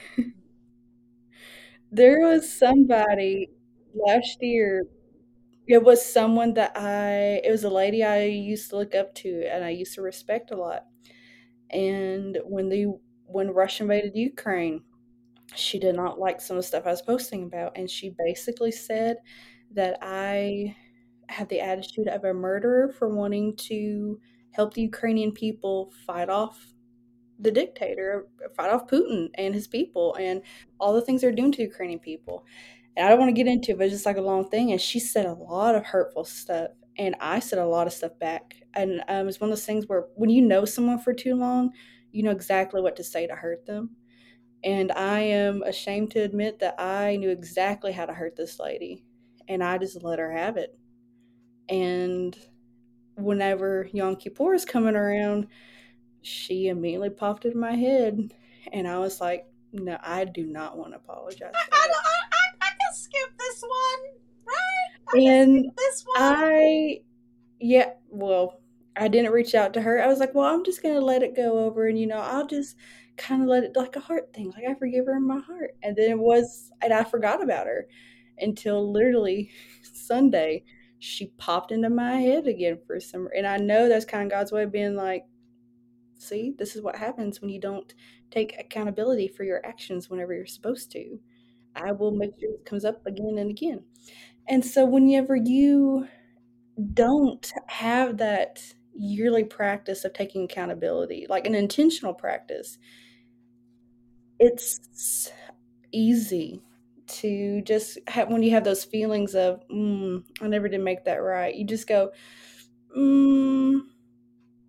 there was somebody last year. It was someone that I it was a lady I used to look up to and I used to respect a lot. And when the when Russia invaded Ukraine, she did not like some of the stuff I was posting about, and she basically said that I had the attitude of a murderer for wanting to help the Ukrainian people fight off the dictator, fight off Putin and his people, and all the things they're doing to the Ukrainian people. And I don't want to get into it, but it's just like a long thing. And she said a lot of hurtful stuff, and I said a lot of stuff back. And um, it's one of those things where when you know someone for too long, you know exactly what to say to hurt them. And I am ashamed to admit that I knew exactly how to hurt this lady, and I just let her have it. And whenever Yom Kippur is coming around, she immediately popped in my head, and I was like, no, I do not want to apologize I, for I, that. I, I can skip this one, right? I can And skip this one. I, yeah, well, I didn't reach out to her. I was like, well, I'm just going to let it go over, and, you know, I'll just kind of let it like a heart thing. Like, I forgive her in my heart. And then it was, and I forgot about her until literally Sunday. She popped into my head again for some, and I know that's kind of God's way of being like, see, this is what happens when you don't take accountability for your actions whenever you're supposed to. I will make sure it comes up again and again. And so, whenever you don't have that yearly practice of taking accountability, like an intentional practice, it's easy to just have when you have those feelings of, mm, I never did make that right. You just go, mm,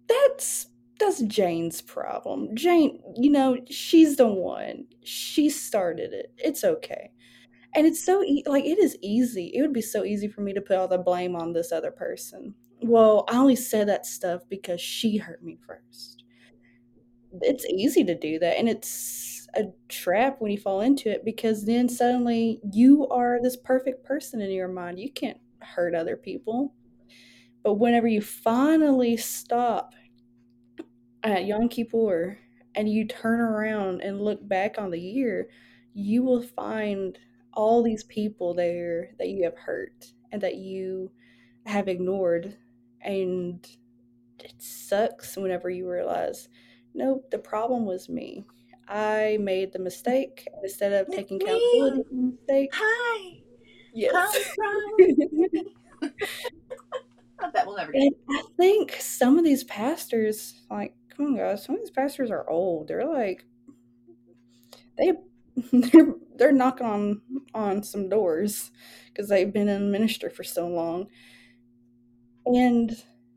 that's that's Jane's problem. Jane, you know, she's the one. She started it. It's okay. And it's so e- like it is easy. It would be so easy for me to put all the blame on this other person. Well, I only said that stuff because she hurt me first. It's easy to do that, and it's a trap when you fall into it because then suddenly you are this perfect person in your mind. You can't hurt other people. But whenever you finally stop at Yom Kippur and you turn around and look back on the year, you will find all these people there that you have hurt and that you have ignored. And it sucks whenever you realize, nope, the problem was me. I made the mistake. And instead of taking accountability for the mistake, Hi. yes. Hi, that will never get. And I think some of these pastors, like, come on, guys, some of these pastors are old. They're like, they, they're, they're knocking on on some doors because they've been in ministry for so long. And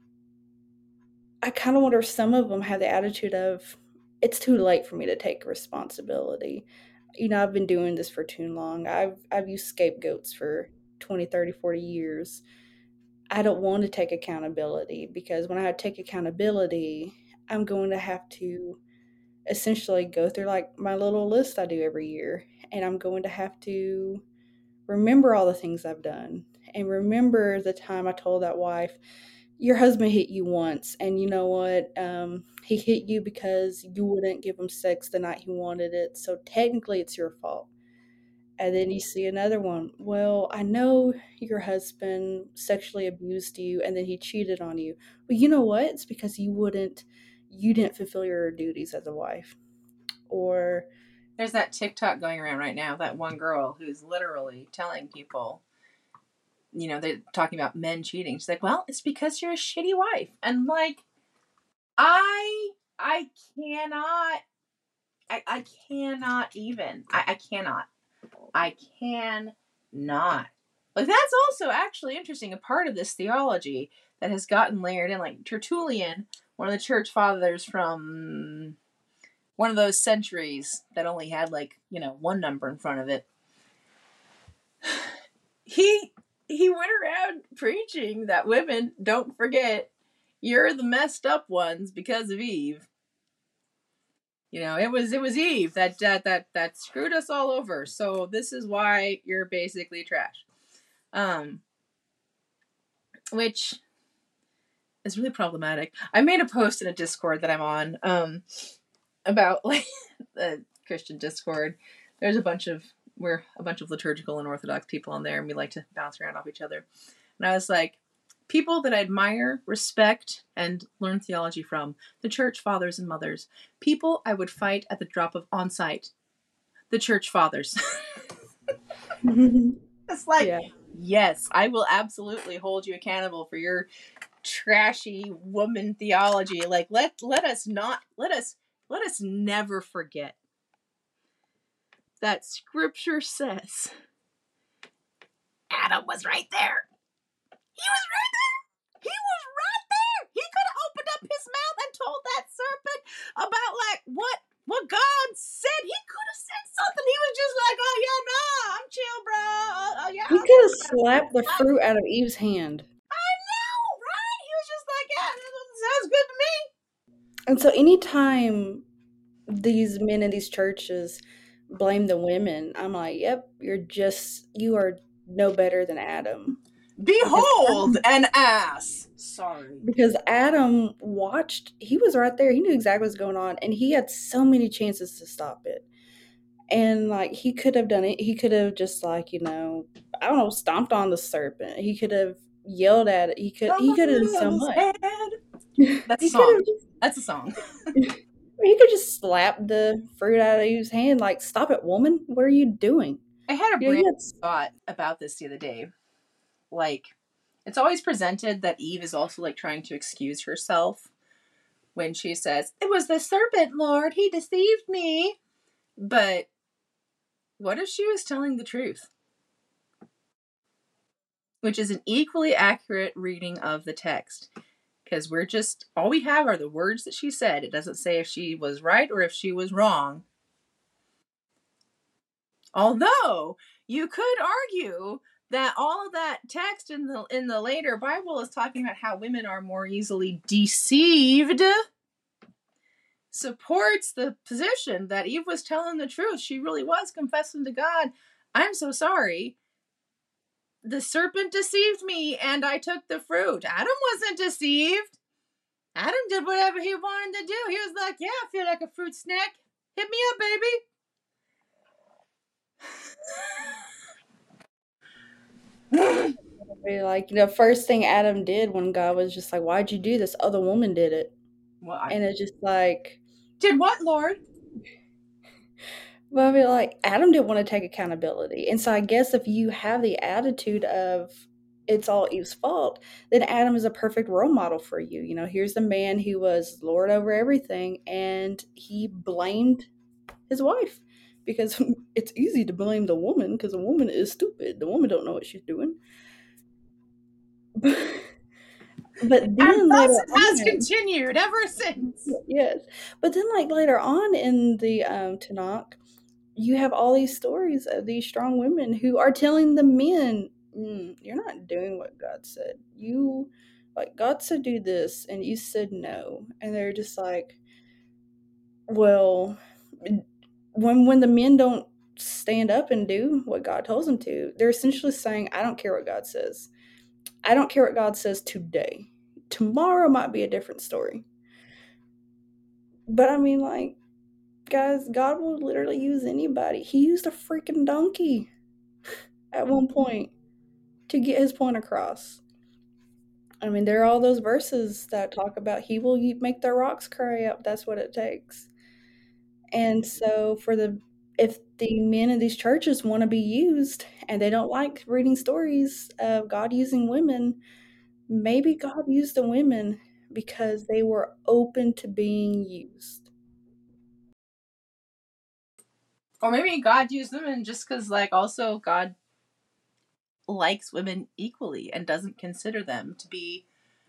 I kind of wonder if some of them have the attitude of, it's too late for me to take responsibility. You know, I've been doing this for too long. I've I've used scapegoats for twenty, thirty, forty years. I don't want to take accountability because when I take accountability, I'm going to have to essentially go through like my little list I do every year. And I'm going to have to remember all the things I've done and remember the time I told that wife, your husband hit you once, and you know what? Um, he hit you because you wouldn't give him sex the night he wanted it. So technically, it's your fault. And then you see another one. Well, I know your husband sexually abused you, and then he cheated on you. But you know what? It's because you wouldn't, you didn't fulfill your duties as a wife. Or there's that TikTok going around right now. That one girl who's literally telling people, you know, they're talking about men cheating. She's like, well, it's because you're a shitty wife. And like, I, I cannot, I, I cannot even, I, I cannot, I cannot. Like, that's also actually interesting. A part of this theology that has gotten layered in, like Tertullian, one of the church fathers from one of those centuries that only had like, you know, one number in front of it. He, he went around preaching that women, don't forget, you're the messed up ones because of Eve. You know, it was it was Eve that that that that screwed us all over. So this is why you're basically trash. Um, which is really problematic. I made a post in a Discord that I'm on um about like the Christian Discord. There's a bunch of we're a bunch of liturgical and Orthodox people on there, and we like to bounce around off each other. And I was like, people that I admire, respect, and learn theology from, the church fathers and mothers. People I would fight at the drop of on sight, the church fathers. It's like, yeah. Yes, I will absolutely hold you accountable for your trashy woman theology. Like, let let us not let us let us never forget that Scripture says Adam was right there. He was right there. He was right there. He could have opened up his mouth and told that serpent about like what what God said. He could have said something. He was just like, oh yeah, nah, I'm chill, bro. Oh yeah. He could have slapped the fruit out of Eve's hand. I know, right? He was just like, yeah, that sounds good to me. And so anytime these men in these churches blame the women, I'm like, yep, you're just, you are no better than Adam. Behold an ass. Sorry. Because Adam watched, he was right there. He knew exactly what was going on. And he had so many chances to stop it. And like, he could have done it. He could have just like, you know, I don't know, stomped on the serpent. He could have yelled at it. He could, he could have done so much. That's a song. Just, That's a song. He could just slap the fruit out of his hand. Like, stop it, woman. What are you doing? I had a you brand know, new thought about this the other day. Like, it's always presented that Eve is also like trying to excuse herself when she says, it was the serpent, Lord, he deceived me. But what if she was telling the truth? Which is an equally accurate reading of the text. because we're just, all we have are the words that she said. It doesn't say if she was right or if she was wrong. Although you could argue that all of that text in the in the later Bible is talking about how women are more easily deceived, supports the position that Eve was telling the truth. She really was confessing to God, I'm so sorry. The serpent deceived me and I took the fruit. Adam wasn't deceived. Adam did whatever he wanted to do. He was like, yeah, I feel like a fruit snack. Hit me up, baby. Like, you know, first thing Adam did when God was just like, why'd you do this? Oh, the woman did it. Well, I, and it's just like, did what, Lord? Well, I mean, like, Adam didn't want to take accountability. And so I guess if you have the attitude of it's all Eve's fault, then Adam is a perfect role model for you. You know, here's the man who was Lord over everything, and he blamed his wife because it's easy to blame the woman because the woman is stupid. The woman don't know what she's doing. But then and thus later it has on, continued ever since. Yes. But then, like, later on in the um, Tanakh, you have all these stories of these strong women who are telling the men, mm, you're not doing what God said. You, like, God said do this, and you said no. And they're just like, well, when when the men don't stand up and do what God tells them to, they're essentially saying, I don't care what God says. I don't care what God says today. Tomorrow might be a different story. But I mean, like, guys, God will literally use anybody. He used a freaking donkey at one point to get his point across. I mean, there are all those verses that talk about he will make their rocks cry out. That's what it takes. And so for the if the men in these churches want to be used and they don't like reading stories of God using women, maybe God used the women because they were open to being used. Or maybe God used women just because, like, also God likes women equally and doesn't consider them to be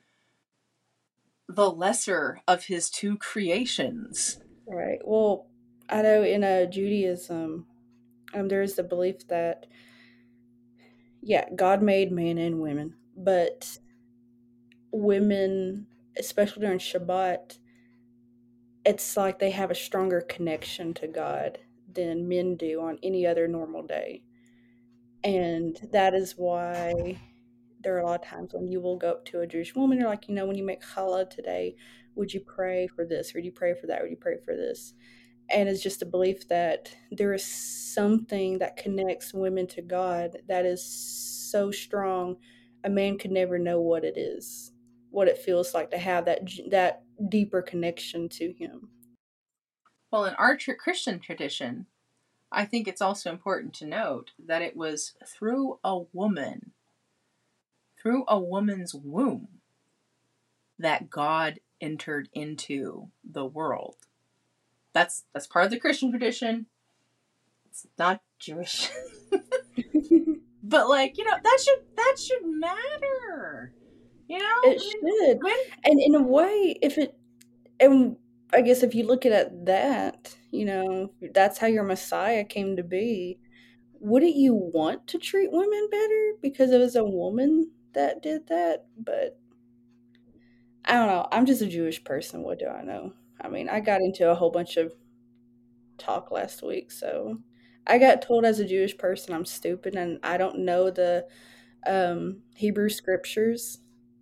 the lesser of his two creations. Right. Well, I know in uh, Judaism, um, there is the belief that, yeah, God made men and women, but women, especially during Shabbat, it's like they have a stronger connection to God than men do on any other normal day. And that is why there are a lot of times when you will go up to a Jewish woman, you're like, you know, when you make challah today, would you pray for this? Or would you pray for that? Or would you pray for this? And it's just a belief that there is something that connects women to God that is so strong, a man could never know what it is, what it feels like to have that that deeper connection to him. Well, in our tr- Christian tradition, I think it's also important to note that it was through a woman, through a woman's womb, that God entered into the world. That's that's part of the Christian tradition. It's not Jewish. But, like, you know, that should that should matter. You know? It should. When, and in a way, if it and I guess if you look at that, you know, that's how your Messiah came to be. Wouldn't you want to treat women better because it was a woman that did that? But I don't know. I'm just a Jewish person. What do I know? I mean, I got into a whole bunch of talk last week, so I got told as a Jewish person I'm stupid and I don't know the um, Hebrew scriptures.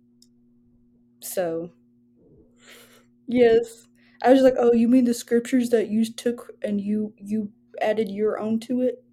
So, yes. I was like, oh, you mean the scriptures that you took and you you added your own to it?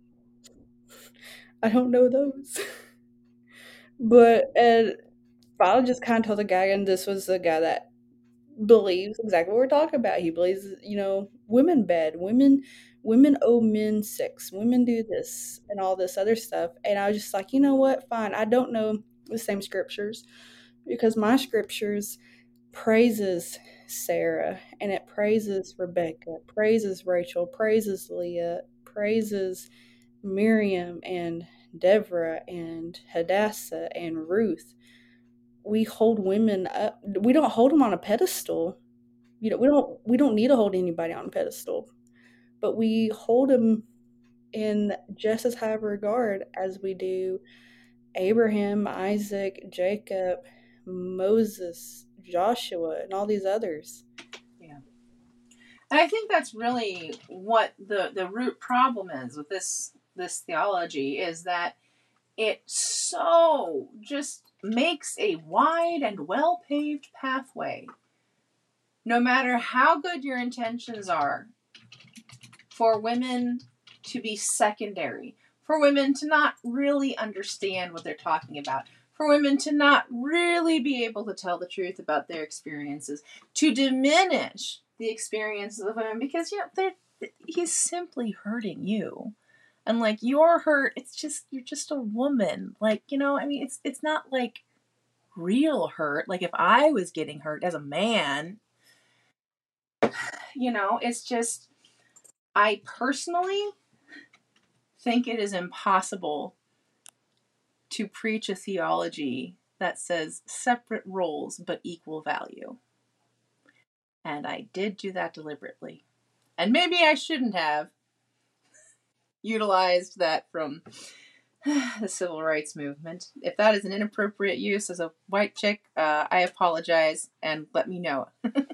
I don't know those. But and I just kind of told the guy, and this was the guy that believes exactly what we're talking about. He believes, you know, women bed, women, women owe men sex, women do this and all this other stuff. And I was just like, you know what? Fine. I don't know the same scriptures because my scriptures praises Sarah and it praises Rebecca, praises Rachel, praises Leah, praises Miriam and Deborah and Hadassah and Ruth. we hold women up. We don't hold them on a pedestal. You know, we don't we don't need to hold anybody on a pedestal, but we hold them in just as high regard as we do Abraham, Isaac, Jacob, Moses, Joshua, and all these others. Yeah. And I think that's really what the, the root problem is with this this theology, is that it so just makes a wide and well-paved pathway, no matter how good your intentions are, for women to be secondary, for women to not really understand what they're talking about, for women to not really be able to tell the truth about their experiences, to diminish the experiences of women, because, you know, they're, he's simply hurting you. And, like, your hurt, it's just, you're just a woman. Like, you know, I mean, it's it's not, like, real hurt. Like, if I was getting hurt as a man, you know, it's just, I personally think it is impossible to preach a theology that says separate roles but equal value. And I did do that deliberately. And maybe I shouldn't have utilized that from the civil rights movement. If that is an inappropriate use as a white chick, uh, I apologize, and let me know. But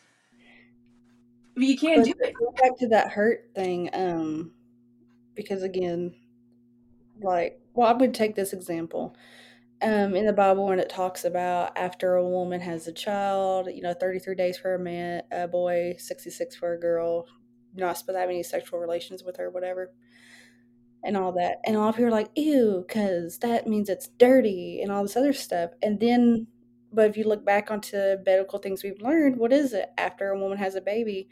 you can't But do it. go back to that hurt thing, um, because again, like, well, I would take this example. Um, in the Bible, when it talks about after a woman has a child, you know, thirty-three days for a man, a boy, sixty-six for a girl, you're not supposed to have any sexual relations with her, whatever, and all that. And a lot of people are like, ew, because that means it's dirty and all this other stuff. And then, but if you look back onto medical things we've learned, what is it? After a woman has a baby,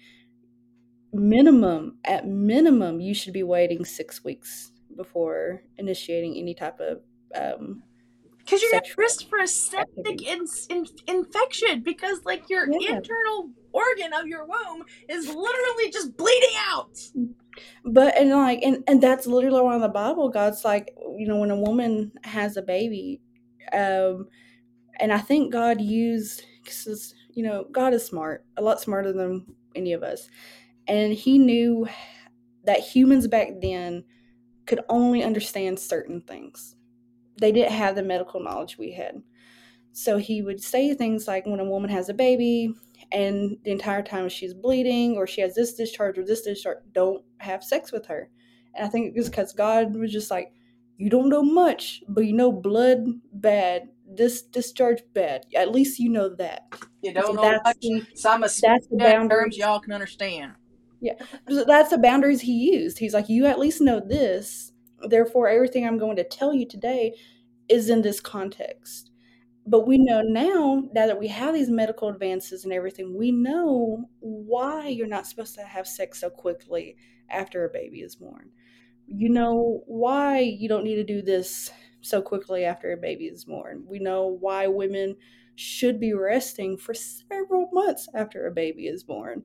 minimum, at minimum, you should be waiting six weeks before initiating any type of um, Because you're at sexual risk for a septic in, in, infection, because, like, your Yeah. internal organ of your womb is literally just bleeding out. But and like and, and that's literally why in the Bible God's like, you know, when a woman has a baby, um, and I think God used, cause, you know, God is smart, a lot smarter than any of us, and He knew that humans back then could only understand certain things. They didn't have the medical knowledge we had. So He would say things like, when a woman has a baby and the entire time she's bleeding or she has this discharge or this discharge, don't have sex with her. And I think it was because God was just like, you don't know much, but you know blood bad, this discharge bad. At least you know that. You don't So know that's much. the, Some of that's the terms boundaries. y'all can understand. Yeah, so that's the boundaries He used. He's like, you at least know this. Therefore, everything I'm going to tell you today is in this context. But we know now, now that we have these medical advances and everything, we know why you're not supposed to have sex so quickly after a baby is born. You know why you don't need to do this so quickly after a baby is born. We know why women should be resting for several months after a baby is born.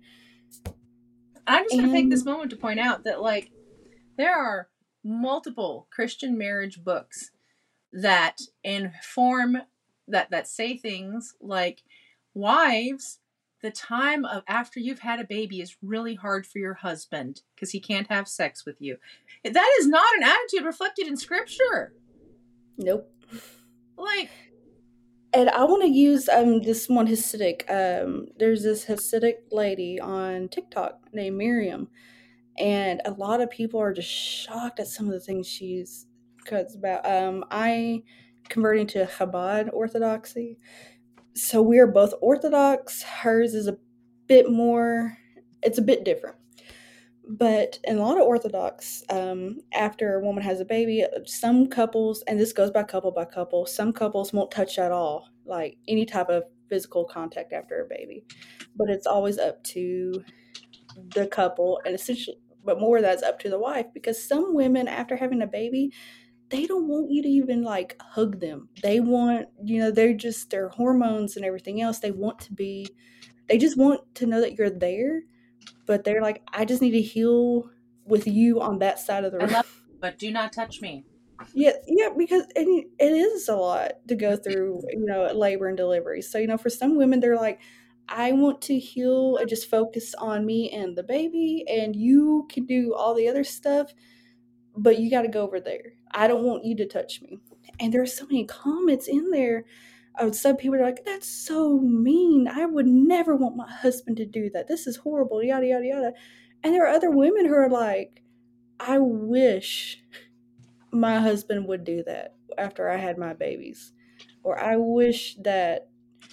I'm just going to take this moment to point out that, like, there are multiple Christian marriage books that inform, that, that say things like, wives, the time of after you've had a baby is really hard for your husband because he can't have sex with you. That is not an attitude reflected in Scripture. Nope. Like, and I want to use um this one Hasidic. Um, there's this Hasidic lady on TikTok named Miriam, and a lot of people are just shocked at some of the things she's cuts about. Um, I converting to Chabad Orthodoxy, so we are both Orthodox. Hers is a bit more. It's a bit different. But in a lot of Orthodox, um, after a woman has a baby, some couples, and this goes by couple by couple, some couples won't touch at all, like any type of physical contact after a baby. But it's always up to the couple, and essentially, but more of that's up to the wife, because some women, after having a baby, they don't want you to even like hug them. They want, you know, they're just, their hormones and everything else, they want to be, they just want to know that you're there. But they're like, I just need to heal with you on that side of the room. I love you, but do not touch me. Yeah, yeah, because it, it is a lot to go through, you know, labor and delivery. So, you know, for some women, they're like, I want to heal and just focus on me and the baby, and you can do all the other stuff, but you got to go over there. I don't want you to touch me. And there's so many comments in there. Uh, some people are like, that's so mean. I would never want my husband to do that. This is horrible, yada, yada, yada. And there are other women who are like, I wish my husband would do that after I had my babies. Or I wish that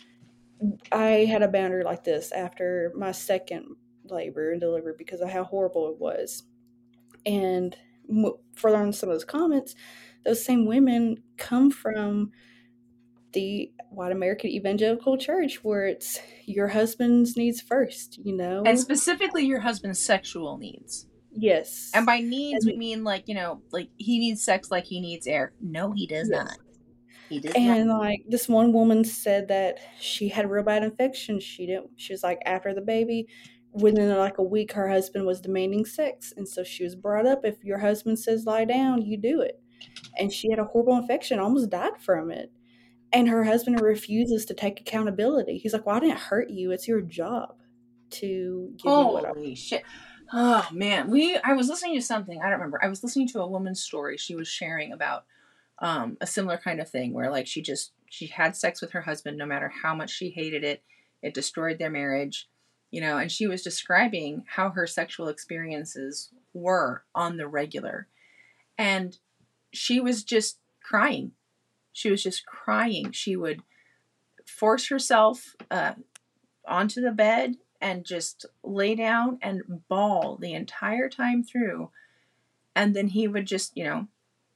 I had a boundary like this after my second labor and delivery because of how horrible it was. And further on some of those comments, those same women come from the white American evangelical church where it's your husband's needs first, you know? And specifically your husband's sexual needs. Yes. And by needs, and we mean like, you know, like he needs sex like he needs air. No, he does yes. not. He does and not. like this one woman said that she had real bad infections. She didn't, she was like, after the baby, within like a week, her husband was demanding sex. And so she was brought up, if your husband says lie down, you do it. And she had a horrible infection, almost died from it. And her husband refuses to take accountability. He's like, well, I didn't hurt you. It's your job to give Holy me what I Holy shit. Oh, man. We, I was listening to something. I don't remember. I was listening to a woman's story. She was sharing about um, a similar kind of thing where, like, she just, she had sex with her husband no matter how much she hated it. It destroyed their marriage, you know, and she was describing how her sexual experiences were on the regular. And she was just crying. She was just crying. She would force herself uh, onto the bed and just lay down and bawl the entire time through. And then he would just, you know,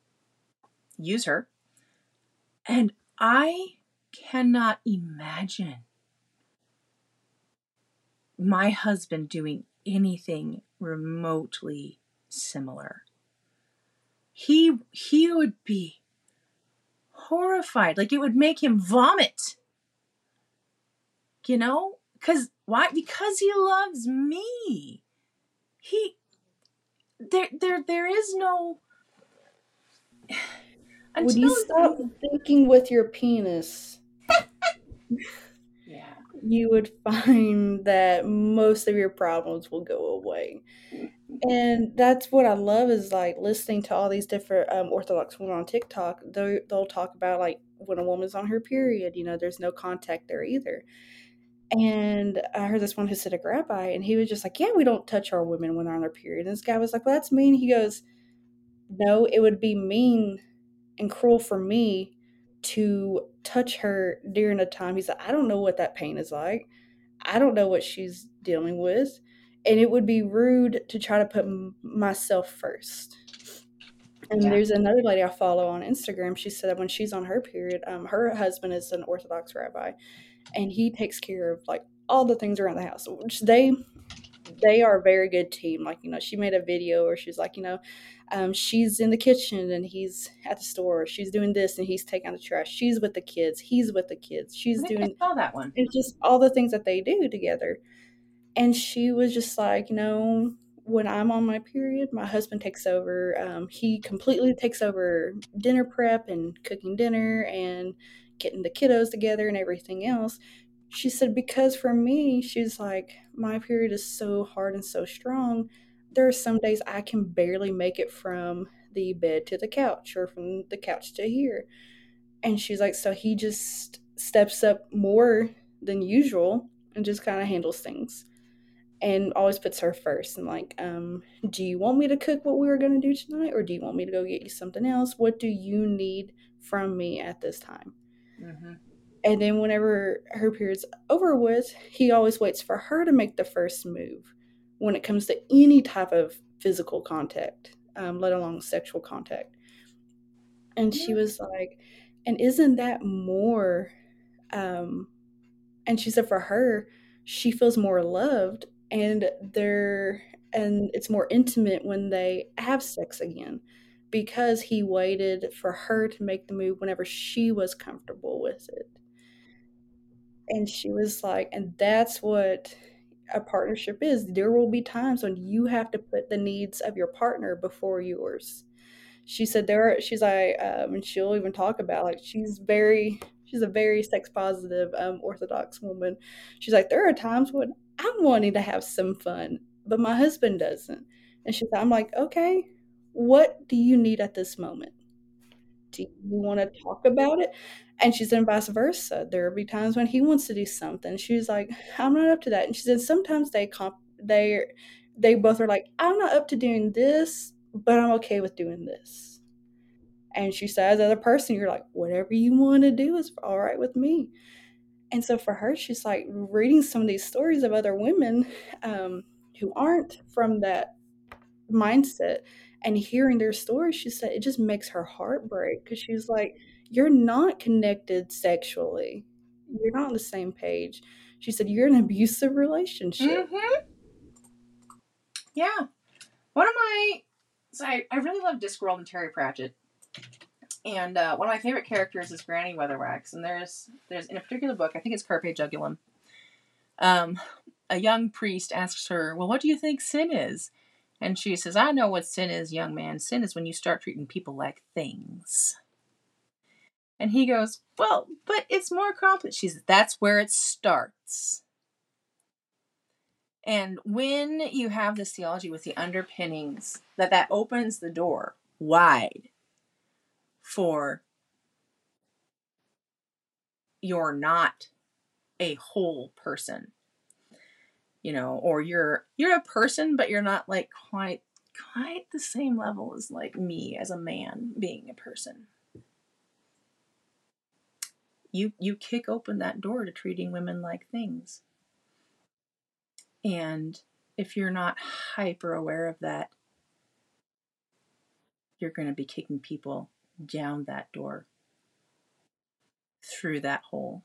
use her. And I cannot imagine my husband doing anything remotely similar. He, he would be horrified. Like, it would make him vomit. You know? Because, why? Because he loves me. He, there, there, there is no... Would you stop thinking with your penis? Yeah. You would find that most of your problems will go away. And that's what I love is like listening to all these different um, Orthodox women on TikTok. They'll, they'll talk about like when a woman's on her period, you know, there's no contact there either. And I heard this one Hasidic rabbi, and he was just like, yeah, we don't touch our women when they're on their period. And this guy was like, well, that's mean. He goes, no, it would be mean and cruel for me to touch her during a time. He's like, I don't know what that pain is like. I don't know what she's dealing with. And it would be rude to try to put m- myself first. And yeah. There's another lady I follow on Instagram. She said that when she's on her period, um, her husband is an Orthodox rabbi, and he takes care of like all the things around the house, which they they are a very good team. Like, you know, she made a video where she's like, you know, um, she's in the kitchen and he's at the store. She's doing this and he's taking out the trash. She's with the kids. He's with the kids. She's I think doing I saw that one. It's just all the things that they do together. And she was just like, you know, when I'm on my period, my husband takes over. Um, he completely takes over dinner prep and cooking dinner and getting the kiddos together and everything else. She said, because for me, she's like, my period is so hard and so strong. There are some days I can barely make it from the bed to the couch or from the couch to here. And she's like, so he just steps up more than usual and just kind of handles things and always puts her first. And like, um, do you want me to cook what we were going to do tonight? Or do you want me to go get you something else? What do you need from me at this time? Mm-hmm. And then whenever her period's over with, he always waits for her to make the first move when it comes to any type of physical contact, um, let alone sexual contact. And she was like, and isn't that more, um, and she said for her, she feels more loved and they're, and it's more intimate when they have sex again because he waited for her to make the move whenever she was comfortable with it. And she was like, and that's what a partnership is. There will be times when you have to put the needs of your partner before yours. she said there are, she's like, um, and she'll even talk about, like, she's very, she's a very sex positive um, Orthodox woman. She's like, there are times when I'm wanting to have some fun, but my husband doesn't. And she's like, I'm like, okay, what do you need at this moment? Do you want to talk about it? And she said, and vice versa. There will be times when he wants to do something. She's like, I'm not up to that. And she said, sometimes they comp, they, they both are like, I'm not up to doing this, but I'm okay with doing this. And she says, as a other person, you're like, whatever you want to do is all right with me. And so for her, she's like reading some of these stories of other women um, who aren't from that mindset and hearing their stories. She said it just makes her heart break because she's like, you're not connected sexually. You're not on the same page. She said, you're in an abusive relationship. Mm-hmm. Yeah. One of my... So I, I really love Discworld and Terry Pratchett. And uh, one of my favorite characters is Granny Weatherwax. And there's, there's in a particular book, I think it's Carpe Jugulum, um, a young priest asks her, well, what do you think sin is? And she says, I know what sin is, young man. Sin is when you start treating people like things. And he goes, well, but it's more complicated. She says, that's where it starts. And when you have this theology with the underpinnings, that that opens the door wide for you're not a whole person, you know, or you're you're a person, but you're not like quite quite the same level as like me as a man being a person. You you kick open that door to treating women like things. And if you're not hyper aware of that, you're going to be kicking people down that door through that hole.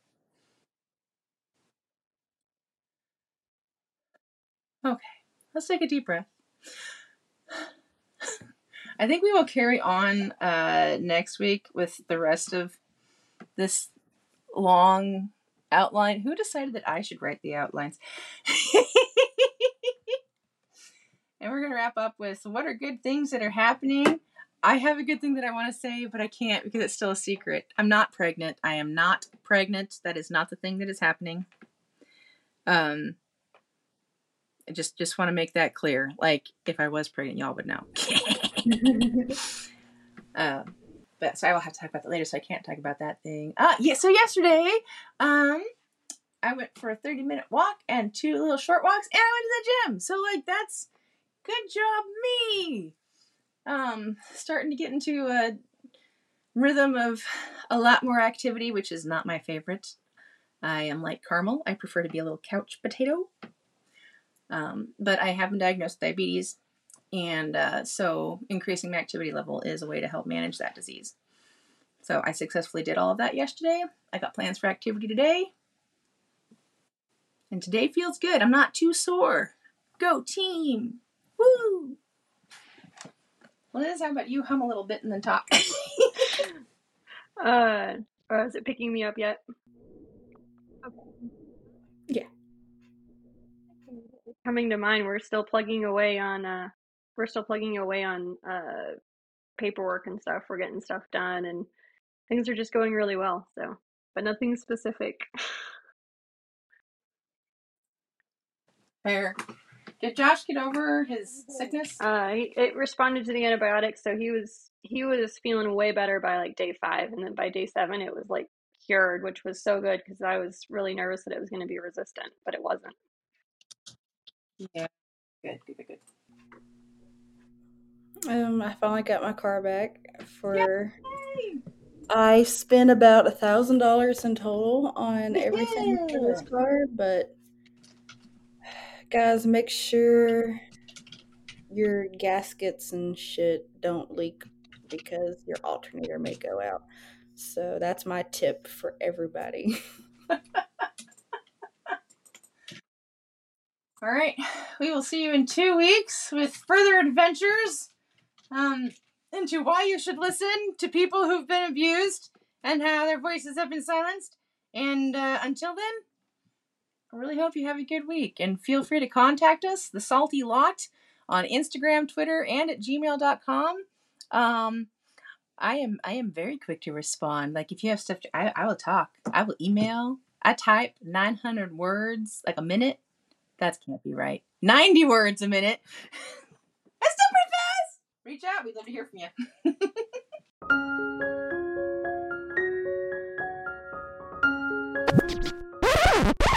Okay, let's take a deep breath. I think we will carry on uh, next week with the rest of this long outline. Who decided that I should write the outlines? And we're going to wrap up with what are good things that are happening. I have a good thing that I want to say, but I can't because it's still a secret. I'm not pregnant. I am not pregnant. That is not the thing that is happening. Um, I just, just want to make that clear. Like, if I was pregnant, y'all would know. uh, but so I will have to talk about that later, so I can't talk about that thing. Uh, yeah, so yesterday, um, I went for a thirty minute walk and two little short walks, and I went to the gym. So, like, that's good job, me. Um, starting to get into a rhythm of a lot more activity, which is not my favorite. I am like Carmel. I prefer to be a little couch potato. Um, but I have been diagnosed with diabetes, and uh, so increasing my activity level is a way to help manage that disease. So I successfully did all of that yesterday. I got plans for activity today. And today feels good. I'm not too sore. Go team! Woo! Liz, how about you hum a little bit and then talk? uh, uh, is it picking me up yet? Okay. Yeah. Coming to mind, we're still plugging away on uh, we're still plugging away on uh, paperwork and stuff. We're getting stuff done, and things are just going really well. So, but nothing specific. Fair. Did Josh get over his sickness? Uh, he, it responded to the antibiotics, so he was he was feeling way better by like day five, and then by day seven, it was like cured, which was so good because I was really nervous that it was going to be resistant, but it wasn't. Yeah, good, good, good, good. Um, I finally got my car back for. Yay! I spent about a thousand dollars in total on everything Yeah. for this car, but guys, make sure your gaskets and shit don't leak because your alternator may go out. So that's my tip for everybody. All right, we will see you in two weeks with further adventures um, into why you should listen to people who've been abused and how their voices have been silenced. And uh, until then, I really hope you have a good week. And feel free to contact us, The Salty Lot, on Instagram, Twitter, and at gmail dot com. Um, I am I am very quick to respond. Like if you have stuff, to, I I will talk. I will email. I type nine hundred words like a minute. That can't be right. ninety words a minute. That's still pretty fast. Reach out. We'd love to hear from you.